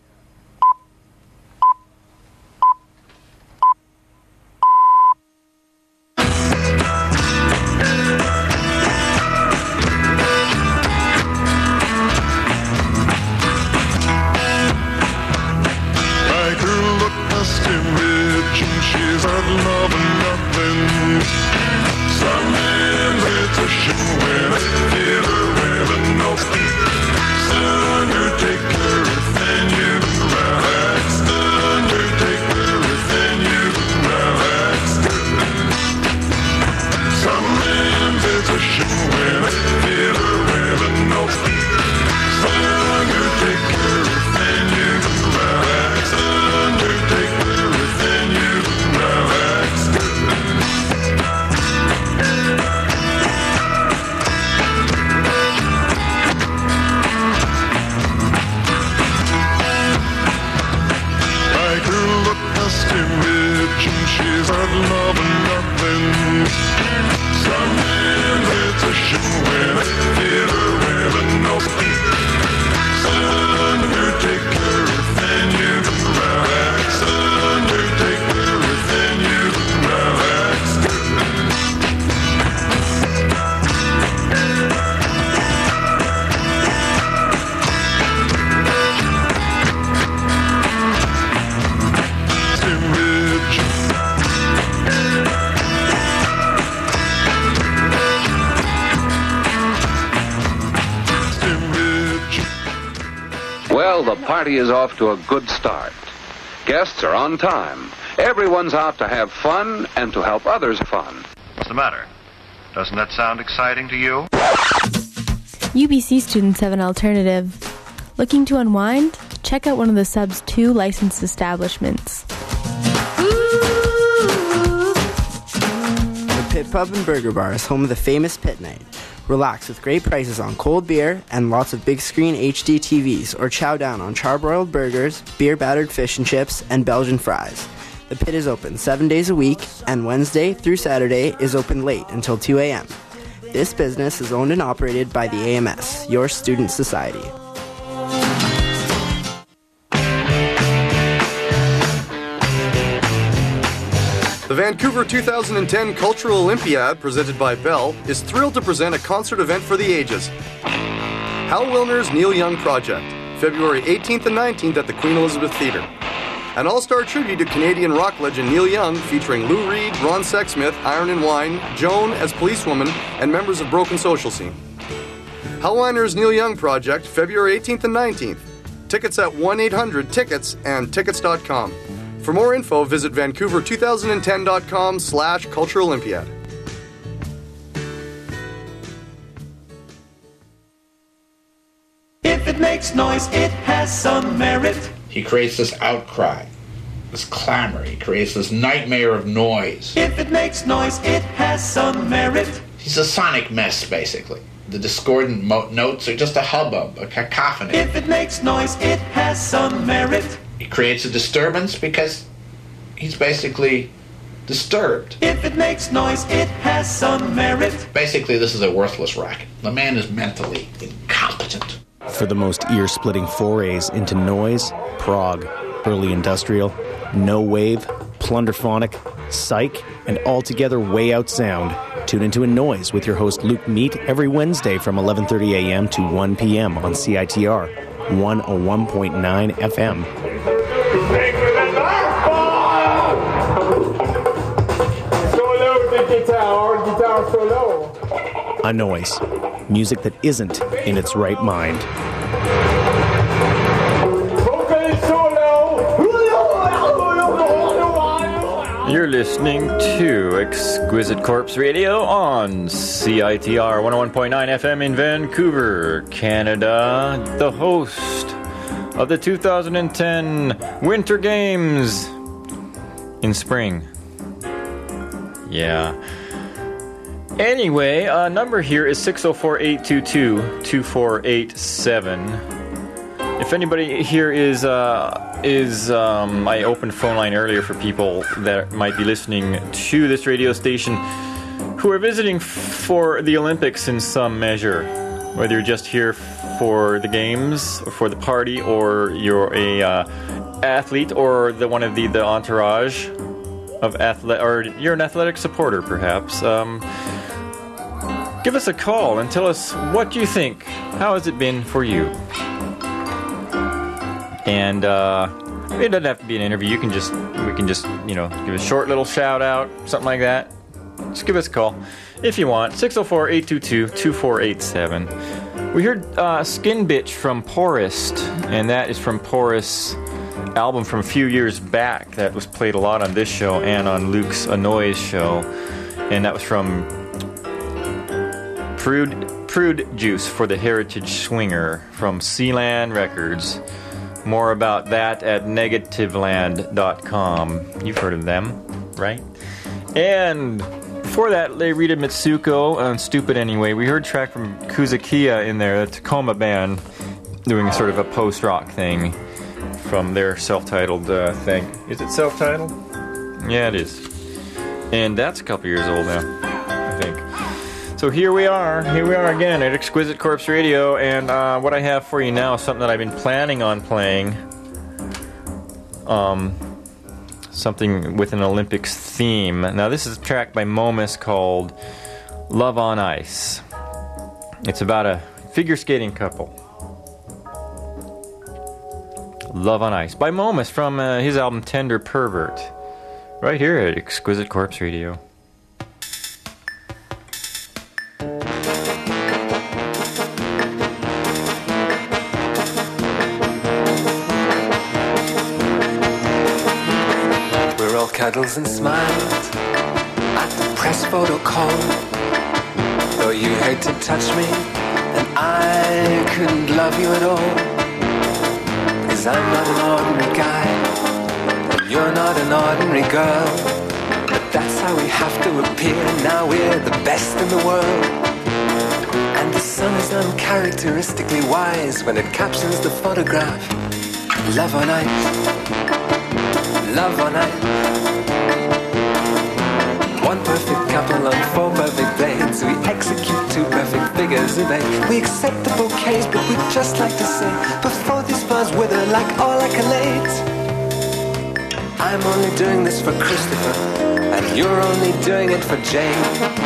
She's out loving nothing. Some invitation when I feel her wearing no Undertaker within you, relax. Undertaker within you, relax. Some invitation when I feel her wearing no Undertaker within you, relax. Undertaker within you. She's out loving nothing. Some invitation when I feel her wearing no Undertaker within you, relax. Undertaker within you, relax. Well, the party is off to a good start. Guests are on time. Everyone's out to have fun and to help others fun. What's the matter? Doesn't that sound exciting to you? U B C students have an alternative. Looking to unwind? Check out one of the sub's two licensed establishments. The Pit Pub and Burger Bar is home of the famous Pit Night. Relax with great prices on cold beer and lots of big screen H D T Vs, or chow down on charbroiled burgers, beer battered fish and chips, and Belgian fries. The Pit is open seven days a week, and Wednesday through Saturday is open late until two a.m. This business is owned and operated by the A M S, your student society. The Vancouver two thousand ten Cultural Olympiad, presented by Bell, is thrilled to present a concert event for the ages. Hal Wilner's Neil Young Project, February eighteenth and nineteenth at the Queen Elizabeth Theatre. An all-star tribute to Canadian rock legend Neil Young, featuring Lou Reed, Ron Sexsmith, Iron and Wine, Joan as policewoman, and members of Broken Social Scene. Hellwiner's Neil Young Project, February eighteenth and nineteenth. Tickets at one eight hundred tickets and tickets dot com. For more info, visit vancouver twenty ten dot com slash Cultural Olympiad. If it makes noise, it has some merit. He creates this outcry, this clamor. He creates this nightmare of noise. If it makes noise, it has some merit. He's a sonic mess, basically. The discordant mo- notes are just a hubbub, a cacophony. If it makes noise, it has some merit. He creates a disturbance because he's basically disturbed. If it makes noise, it has some merit. Basically, this is a worthless racket. The man is mentally incompetent. For the most ear-splitting forays into noise, prog, early industrial, no wave, plunderphonic, psych, and altogether way out sound, tune into A Noise with your host Luke Meat every Wednesday from eleven thirty a.m. to one p.m. on C I T R one oh one point nine F M. Guitar, guitar solo. A Noise. Music that isn't in its right mind. Vocal solo. You're listening to Exquisite Corpse Radio on C I T R one oh one point nine F M in Vancouver, Canada. The host of the two thousand ten Winter Games in spring. Yeah. Anyway, uh, number here is six oh four, eight two two, two four eight seven. If anybody here is, uh, is um, I opened phone line earlier for people that might be listening to this radio station who are visiting for the Olympics in some measure. Whether you're just here for the games, or for the party, or you're a uh, athlete, or the one of the, the entourage of athlete, or you're an athletic supporter, perhaps. Um, give us a call and tell us what you think. How has it been for you? And uh, it doesn't have to be an interview. You can just, we can just, you know, give a short little shout out, something like that. Just give us a call if you want. six oh four, eight two two, two four eight seven. We heard uh, Skin Bitch from Porist, and that is from Porist's album from a few years back that was played a lot on this show and on Luke's A Noise show. And that was from Prude, Prude Juice for the Heritage Swinger from Sealand Records. More about that at negativeland dot com. You've heard of them, right? And before that, Rita Mitsuko on Stupid Anyway. We heard a track from Kuzakia in there, the Tacoma band, doing sort of a post-rock thing from their self-titled uh, thing. Is it self-titled? Yeah, it is. And that's a couple years old now, I think. So here we are. Here we are again at Exquisite Corpse Radio. And uh, what I have for you now is something that I've been planning on playing. Um, something with an Olympics theme. Now, this is a track by Momus called Love on Ice. It's about a figure skating couple. Love on Ice by Momus from uh, his album Tender Pervert. Right here at Exquisite Corpse Radio. We're all cuddles and smiles at the press photo call. Though you hate to touch me, and I couldn't love you at all. Cause I'm not an ordinary guy, and you're not an ordinary girl. But that's how we have to appear, now we're the best in the world. And the sun is uncharacteristically wise when it captions the photograph. Love on ice, love on ice. One perfect couple on four perfect blades. We execute two perfect figures of eight. We accept the bouquets, but we'd just like to say, before these flowers wither like all accolades, I'm only doing this for Christopher, and you're only doing it for Jane.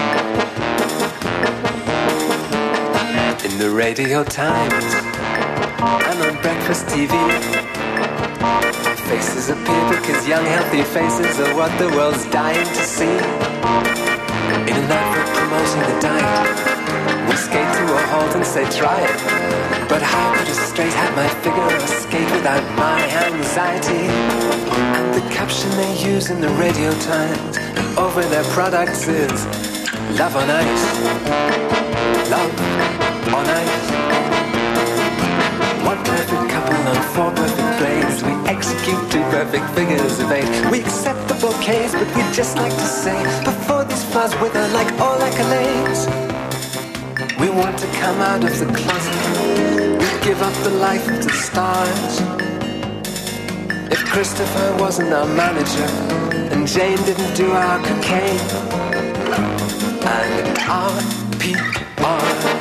In the Radio Times and on breakfast T V, faces appear because young, healthy faces are what the world's dying to see. In an advert promoting the diet, we skate to a halt and say try it. But how could a straight hat my figure escape without my anxiety? And the caption they use in the Radio Times over their products is love on ice. Love on ice. One perfect couple on four perfect blades. We execute two perfect figures of eight. We accept the bouquets, but we'd just like to say, before these flowers wither like all accolades, we want to come out of the closet. We give up the life of the stars. If Christopher wasn't our manager, and Jane didn't do our cocaine, and our P R.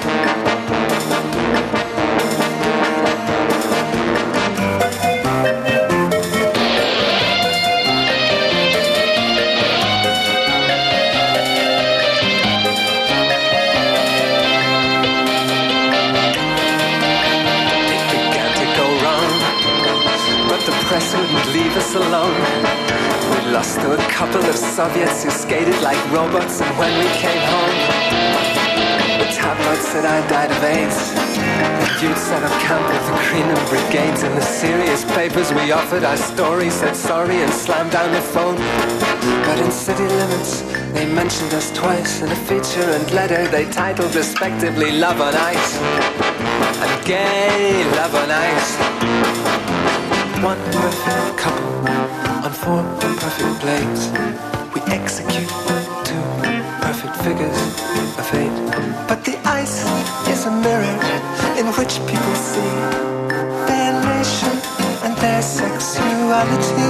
Press wouldn't leave us alone. We lost to a couple of Soviets who skated like robots, and when we came home, the tabloids said I died of AIDS. You'd set up camp with the Greenham Brigades. In the serious papers we offered our story, said sorry and slammed down the phone. But in City Limits they mentioned us twice. In a feature and letter they titled respectively Love on Ice and Gay Love on Ice. One perfect couple on four perfect blades. We execute two perfect figures of eight. But the ice is a mirror in which people see their nation and their sexuality.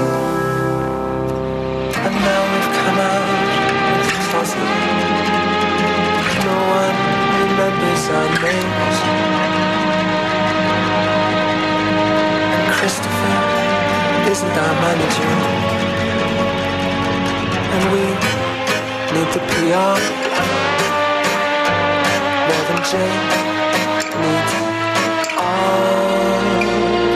And now we've come out of the closet. No one remembers our names. And Christopher isn't our manager, and we need the P R more than Jane needs our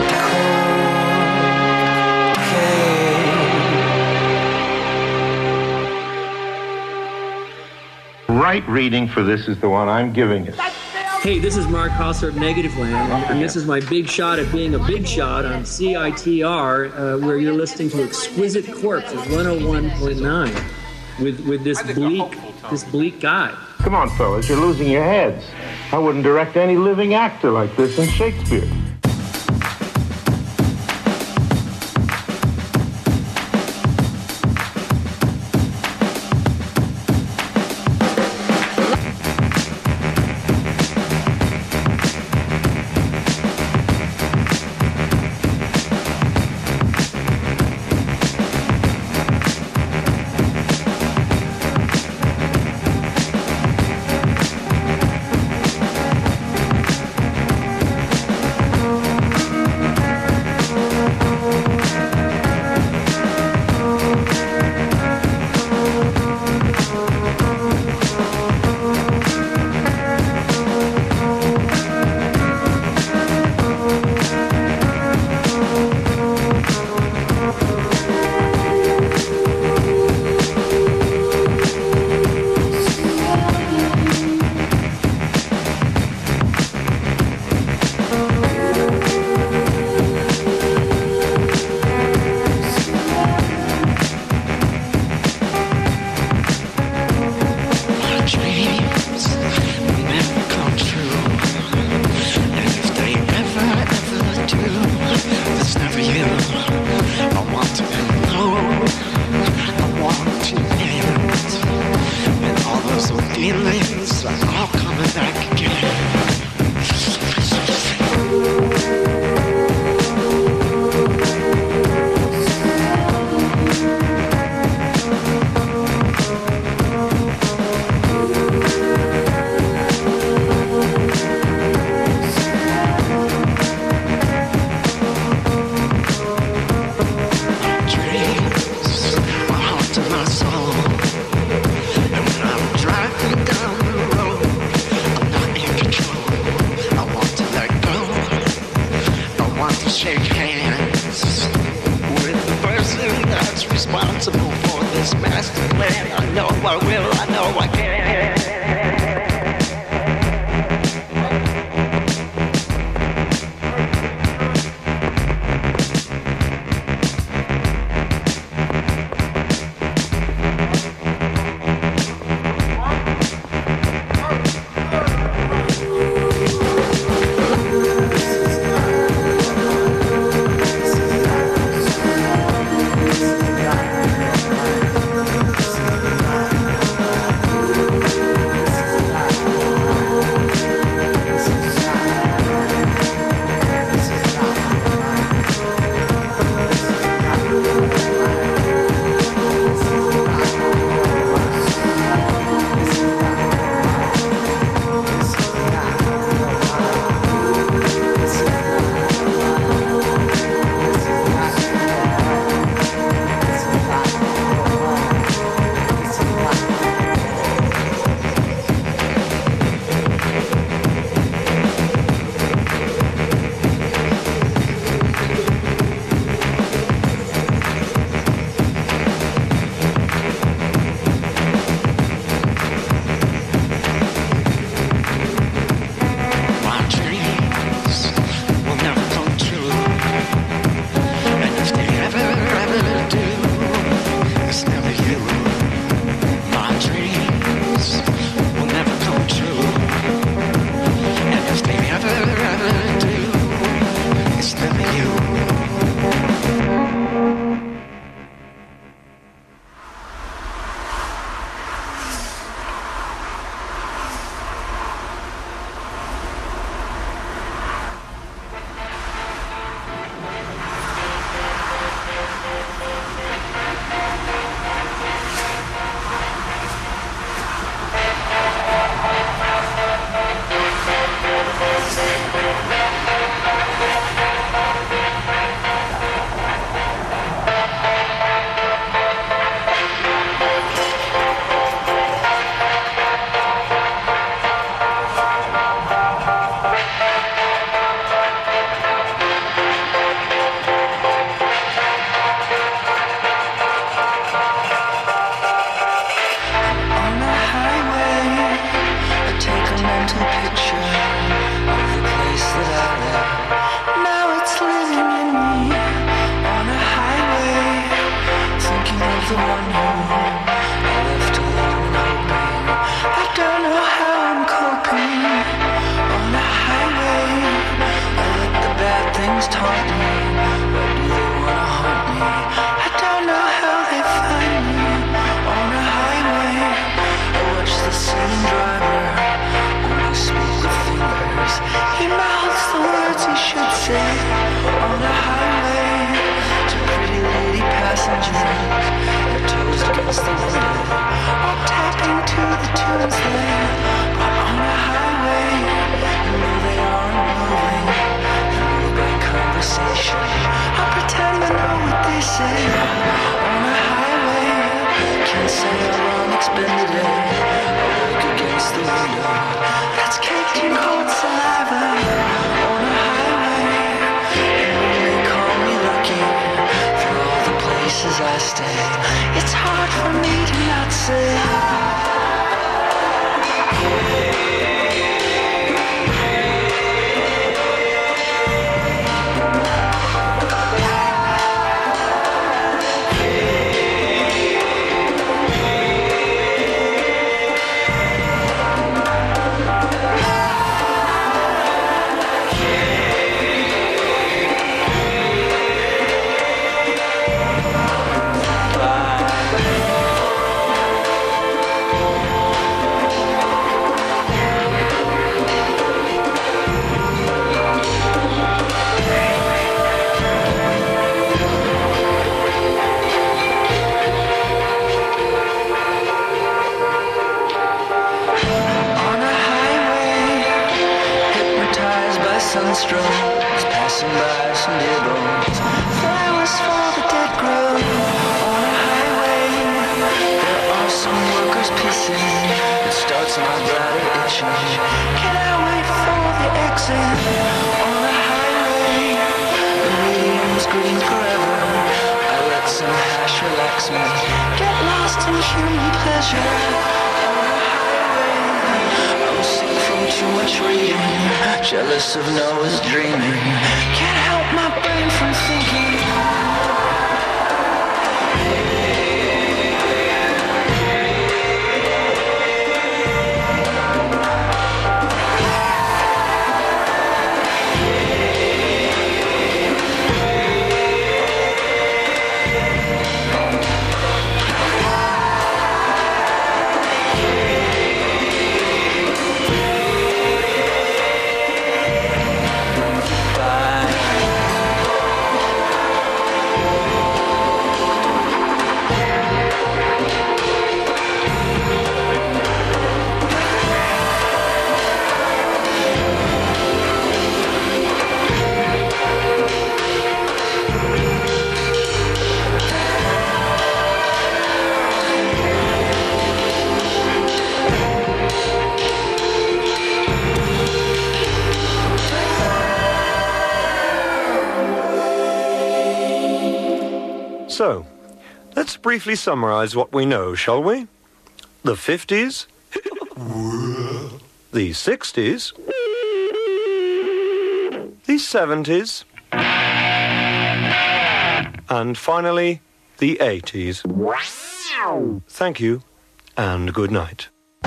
cocaine. Right reading for this is the one I'm giving it. Hey, this is Mark Hosser of Negativland, and this is my big shot at being a big shot on C I T R, uh, where you're listening to Exquisite Corpse at one oh one point nine with, with this bleak, this bleak guy. Come on, fellas, you're losing your heads. I wouldn't direct any living actor like this in Shakespeare. shake hands with I will, I know I can. sunstrokes passing by some dead bones. Flowers for the dead grow on a highway. There are some workers pissing. It starts my bladder itching. Can I wait for the exit on a highway? The medium's green forever. I let some hash relax me. Get lost distant human pleasure on a highway. I'm sick from too much reading, jealous of Noah's dreaming. Can't help my brain from thinking. So, let's briefly summarize what we know, shall we? The fifties, the sixties, the seventies, and finally, the eighties. Thank you, and good night.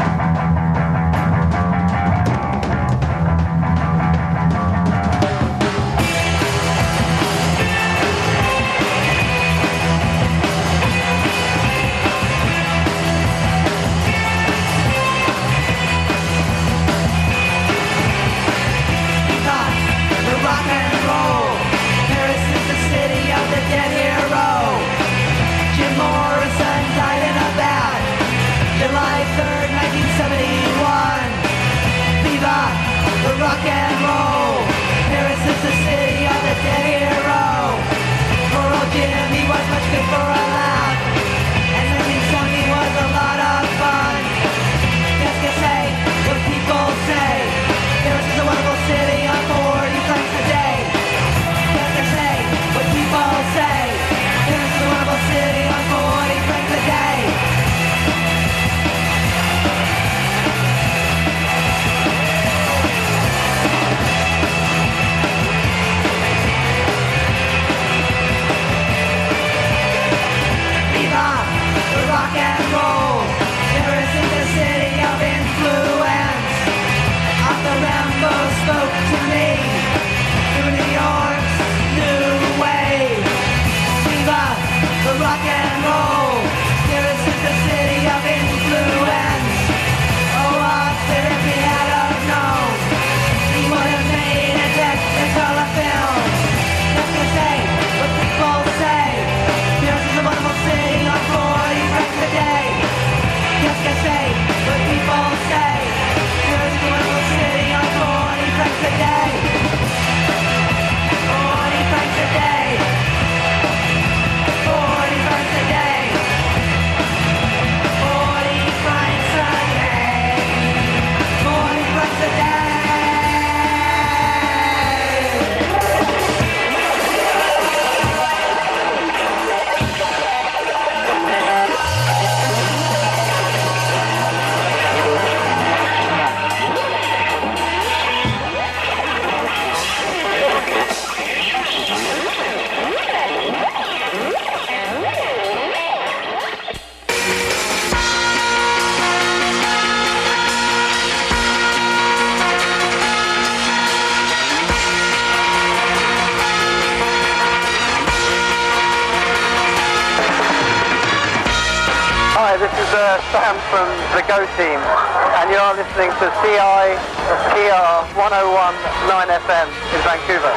Rock and roll. Paris is the city of the dead hero. Poor old Jim, he was much good for a laugh. And nineteen seventy was a lot of fun. Qu'est-ce que c'est what people say? Paris is a wonderful city on forty francs a day. Qu'est-ce que c'est what people say? Paris is a wonderful city on forty francs a day. Rock and roll. Paris is the city of influence. Arthur Rimbaud spoke to me through New York's new wave. Viva the rock and roll. Paris is the city of influence. Oh, what could if he had have known? He would have made a technicolor film. Qu'est-ce que c'est what people say? Paris is a wonderful city on forty francs a day. Qu'est-ce que c'est what people say? Paris is a wonderful city on forty francs a day. forty francs a day. forty francs a day. forty francs a day. forty francs a day. Hi, this is uh, Sam from the Go Team, and you are listening to C I T R one oh one point nine F M in Vancouver.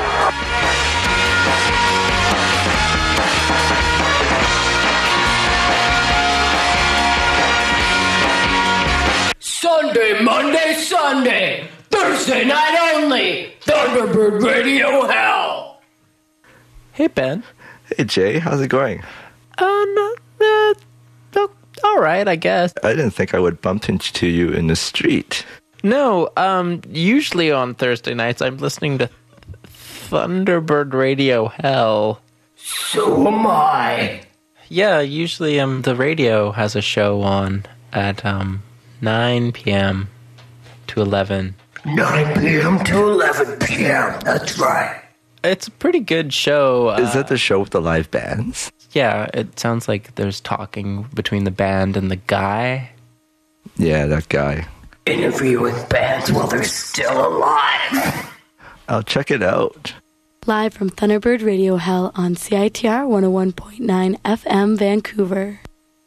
Sunday, Monday, Sunday, Thursday night only, Thunderbird Radio Hell. Hey, Ben. Hey, Jay. How's it going? Uh, no, uh, no, all right, I guess. I didn't think I would bump into you in the street. No, um, usually on Thursday nights I'm listening to Thunderbird Radio Hell. So am I. Yeah, usually um, the radio has a show on at um, nine p.m. to eleven. nine p.m. to eleven p.m. That's right. It's a pretty good show. Is uh, that the show with the live bands? Yeah, it sounds like there's talking between the band and the guy. Yeah, that guy. Interview with bands while they're still alive. I'll check it out. Live from Thunderbird Radio Hell on C I T R one oh one point nine F M Vancouver.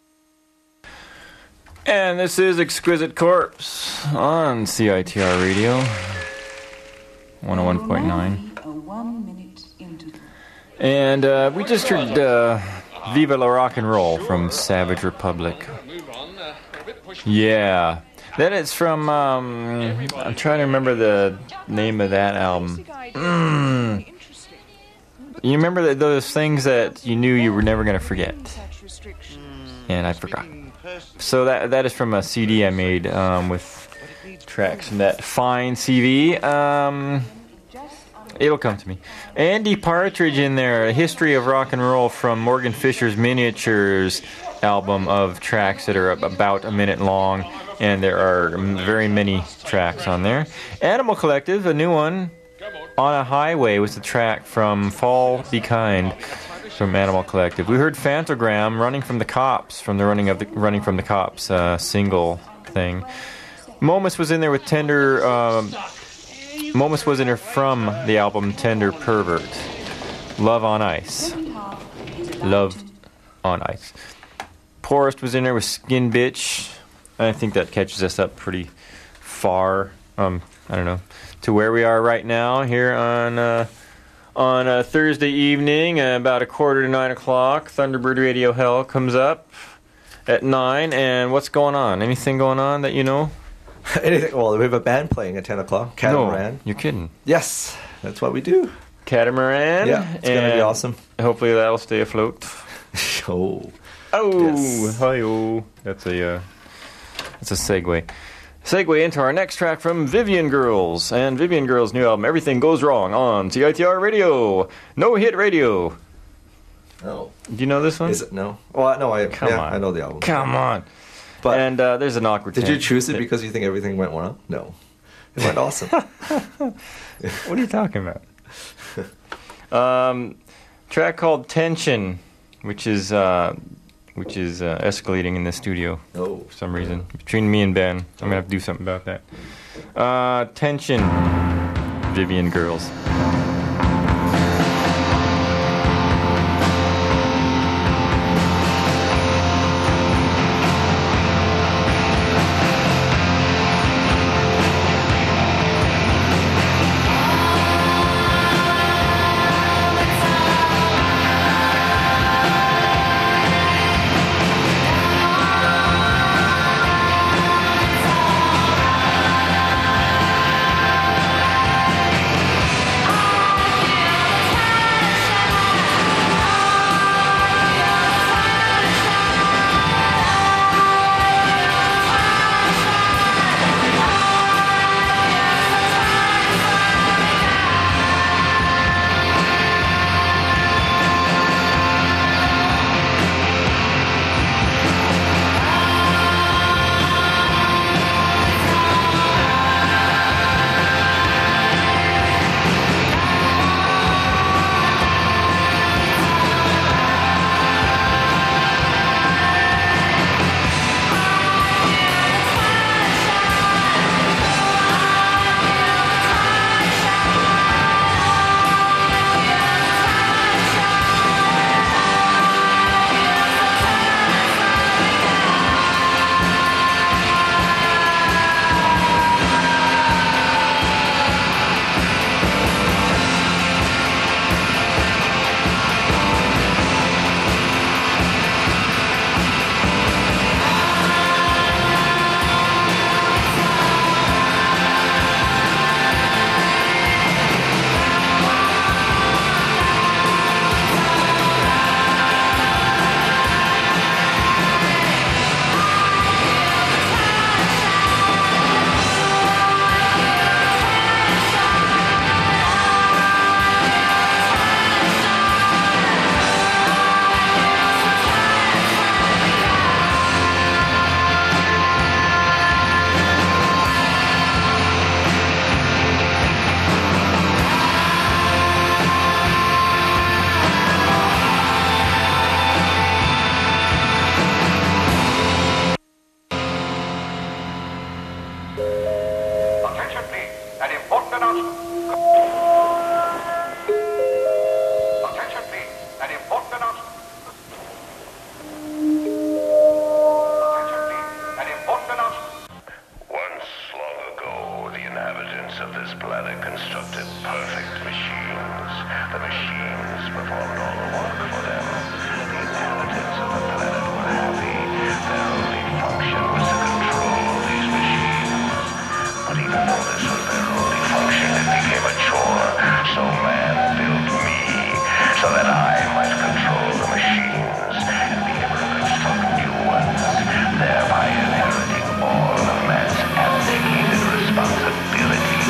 And this is Exquisite Corpse on C I T R Radio one oh one point nine. And uh, we just heard uh, Viva la Rock and Roll from Savage Republic. Yeah. Then it's from, um, I'm trying to remember the name of that album. Mm. You remember the, those things that you knew you were never going to forget? And I forgot. So that that is from a C D I made um, with tracks from that fine C V. Um, it'll come to me. Andy Partridge in there, A History of Rock and Roll from Morgan Fisher's Miniatures album of tracks that are about a minute long. And there are very many tracks on there. Animal Collective, a new one, On a Highway was the track from Fall Be Kind from Animal Collective. We heard Phantogram, Running from the Cops, from the Running of the Running from the Cops uh, single thing. Momus was in there with Tender. Um, Momus was in there from the album Tender Pervert. Love on Ice. Love on Ice. Poorest was in there with Skin Bitch. I think that catches us up pretty far, um, I don't know, to where we are right now here on uh, on a Thursday evening, uh, about a quarter to nine o'clock. Thunderbird Radio Hell comes up at nine, and what's going on? Anything going on that you know? Anything? Well, we have a band playing at ten o'clock. Catamaran. No, you're kidding. Yes, that's what we do. Catamaran. Yeah, it's going to be awesome. Hopefully that'll stay afloat. oh. Oh, yes. Hi-oh. That's a... Uh, It's a segue. Segue into our next track from Vivian Girls. And Vivian Girls' new album, Everything Goes Wrong, on C I T R Radio. No Hit Radio. Oh. Do you know this one? Is it? No. Well, no, I, Come yeah, on. I know the album. Come on. But, and uh, there's an awkward Did you tent. choose it because you think everything went well? No. It went awesome. What are you talking about? um, track called Tension, which is... Uh, which is uh, escalating in the studio oh, for some reason. Between me and Ben. I'm going to have to do something about that. Uh, Tension, Vivian Girls. Ah! constructed perfect machines. The machines performed all the work for them. The inhabitants of the planet were happy. Their only function was to control these machines. But even though this was their only function, it became a chore. So man built me, so that I might control the machines and be able to construct new ones, thereby inheriting all of man's abdicated responsibilities.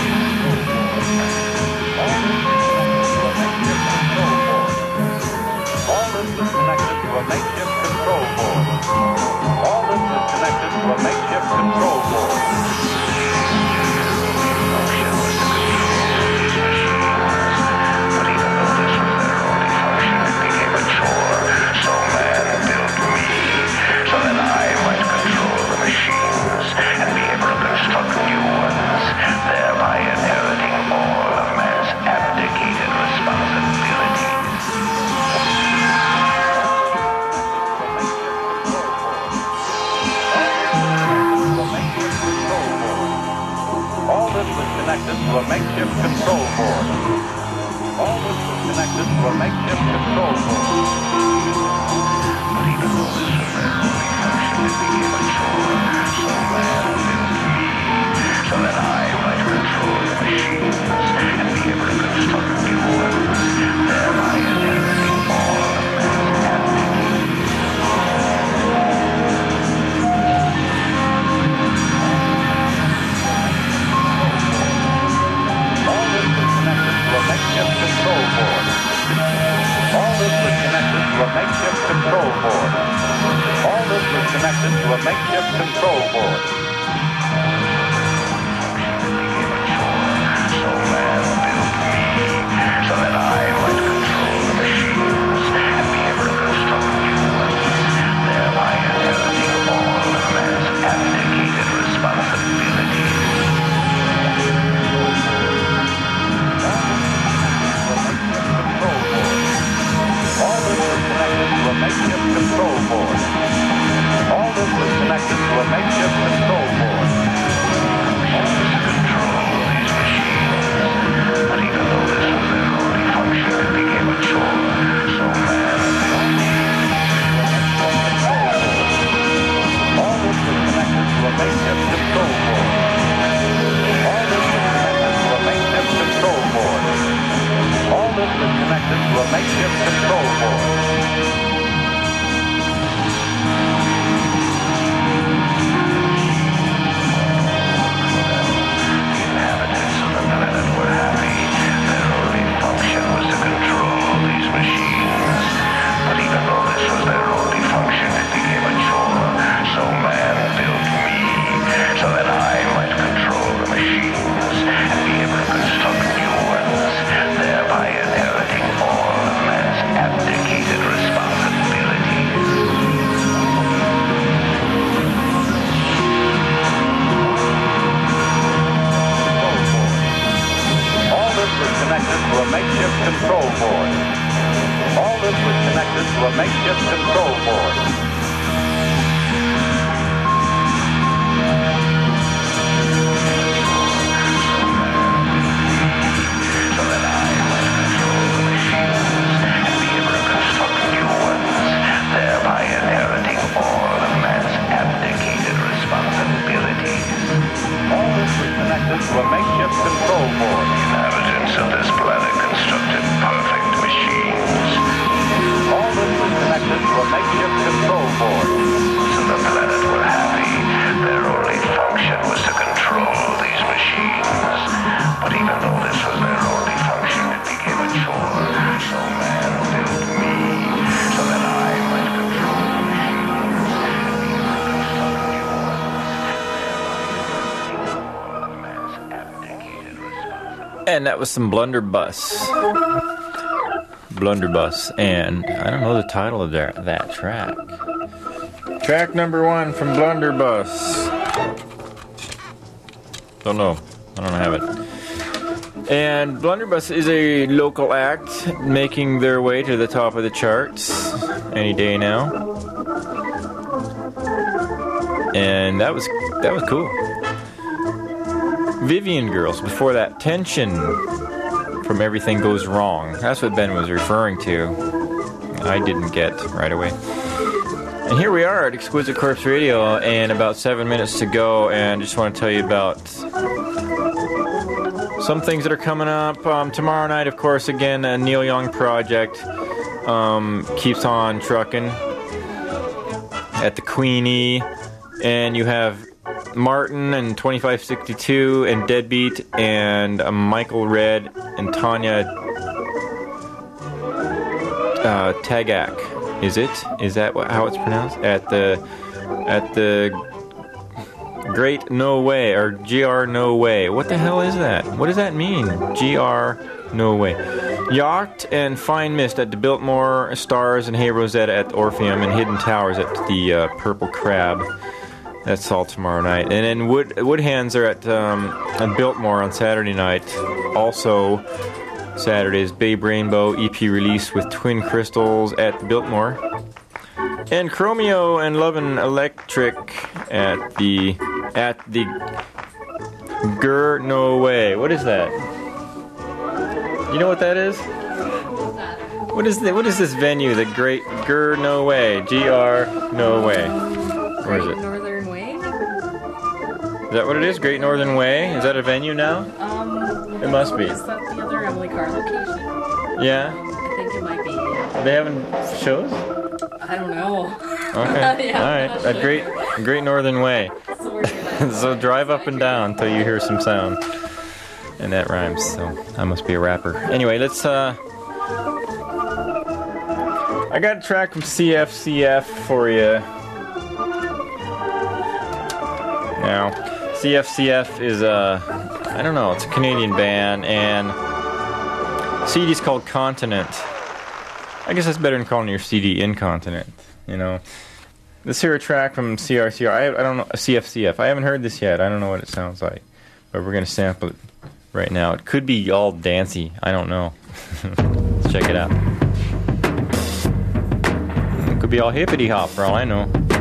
All this was connected to a makeshift control board. All this was connected to a makeshift control board. Connected to a makeshift control board. All this was connected to a makeshift control board. But even though this was their only function, it became a chore. So man built me, so that I might control the machines and be able to construct new ones, thereby inheriting all of man's abdicated. Makeshift control board. All this was connected to a makeshift control board. All this was connected to a makeshift control board. So man built me, so that I might control the machines and be able to construct new ones, thereby inheriting all of man's abdicated responsibilities. All this was connected to a makeshift control board. All this was connected to a makeshift control board. All this to control these machines. But even though this was their only function, it became a chore. So man built me. All this was connected to a makeshift control board. All this was connected to a makeshift control board. All this was connected to a makeshift control board. The inhabitants of the planet were happy. Their only function was to control these machines. But even though this was their only function, it became a chore. So man built me, so that I might control the machines and be able to construct new ones, thereby inheriting all of man's abdicated responsibilities. All this was connected to a makeshift control board. All this was connected to a makeshift control board. Thereby inheriting all of man's abdicated responsibilities. All this was connected to a makeshift control board. The inhabitants of this planet constructed perfect machines. All this was connected to a makeshift control board. So the planet were happy. Their only function was to control these machines. But even though this was their only function, it became a chore. So man built me, so that I might control the machines and And that was some Blunderbuss. Blunderbuss, and I don't know the title of that, that track. Track number one from Blunderbuss. Don't know. I don't have it. And Blunderbuss is a local act making their way to the top of the charts any day now. And that was that was cool. Vivian Girls. Before that, Tension from Everything Goes Wrong. That's what Ben was referring to. I didn't get right away. And here we are at Exquisite Corpse Radio, and about seven minutes to go, and just want to tell you about some things that are coming up. Um, tomorrow night, of course, again, a Neil Young project um, keeps on trucking at the Queenie, and you have Martin and twenty-five sixty-two and Deadbeat and uh, Michael Red and Tanya uh, Tagak. Is it? Is that what, how it's pronounced? At the at the Great No Way, or G R No Way. What the hell is that? What does that mean? G R No Way. Yacht and Fine Mist at the Biltmore, Stars and Hey Rosetta at the Orpheum, and Hidden Towers at the uh, Purple Crab. That's all tomorrow night. And then Wood Woodhands are at, um, at Biltmore on Saturday night. Also, Saturday's Babe Rainbow E P release with Twin Crystals at Biltmore. And Chromeo and Lovin' Electric at the at the Gur No Way. What is that? You know what that is? What is the, what is this venue? The Great Gur No Way. G R No Way. Where is it? Northern Way? Is that what it is? Great Northern Way? Is that a venue now? Um, It must be. Is that the other Emily Carr location? Yeah? I think it might be. Yeah. Are they having shows? I don't know. Okay. Yeah, All I'm right. not A sure. great, Great Northern Way. So we're gonna- So drive up and down until you hear some sound. And that rhymes, so I must be a rapper. Anyway, let's, uh... I got a track from C F C F for you. Now, C F C F is a... I don't know, it's a Canadian band, and C D's called Continent. I guess that's better than calling your C D Incontinent, you know. Let's hear a track from C R C R. I, I don't know, C F C F. I haven't heard this yet. I don't know what it sounds like. But we're going to sample it right now. It could be all dancey. I don't know. Let's check it out. It could be all hippity hop for all I know.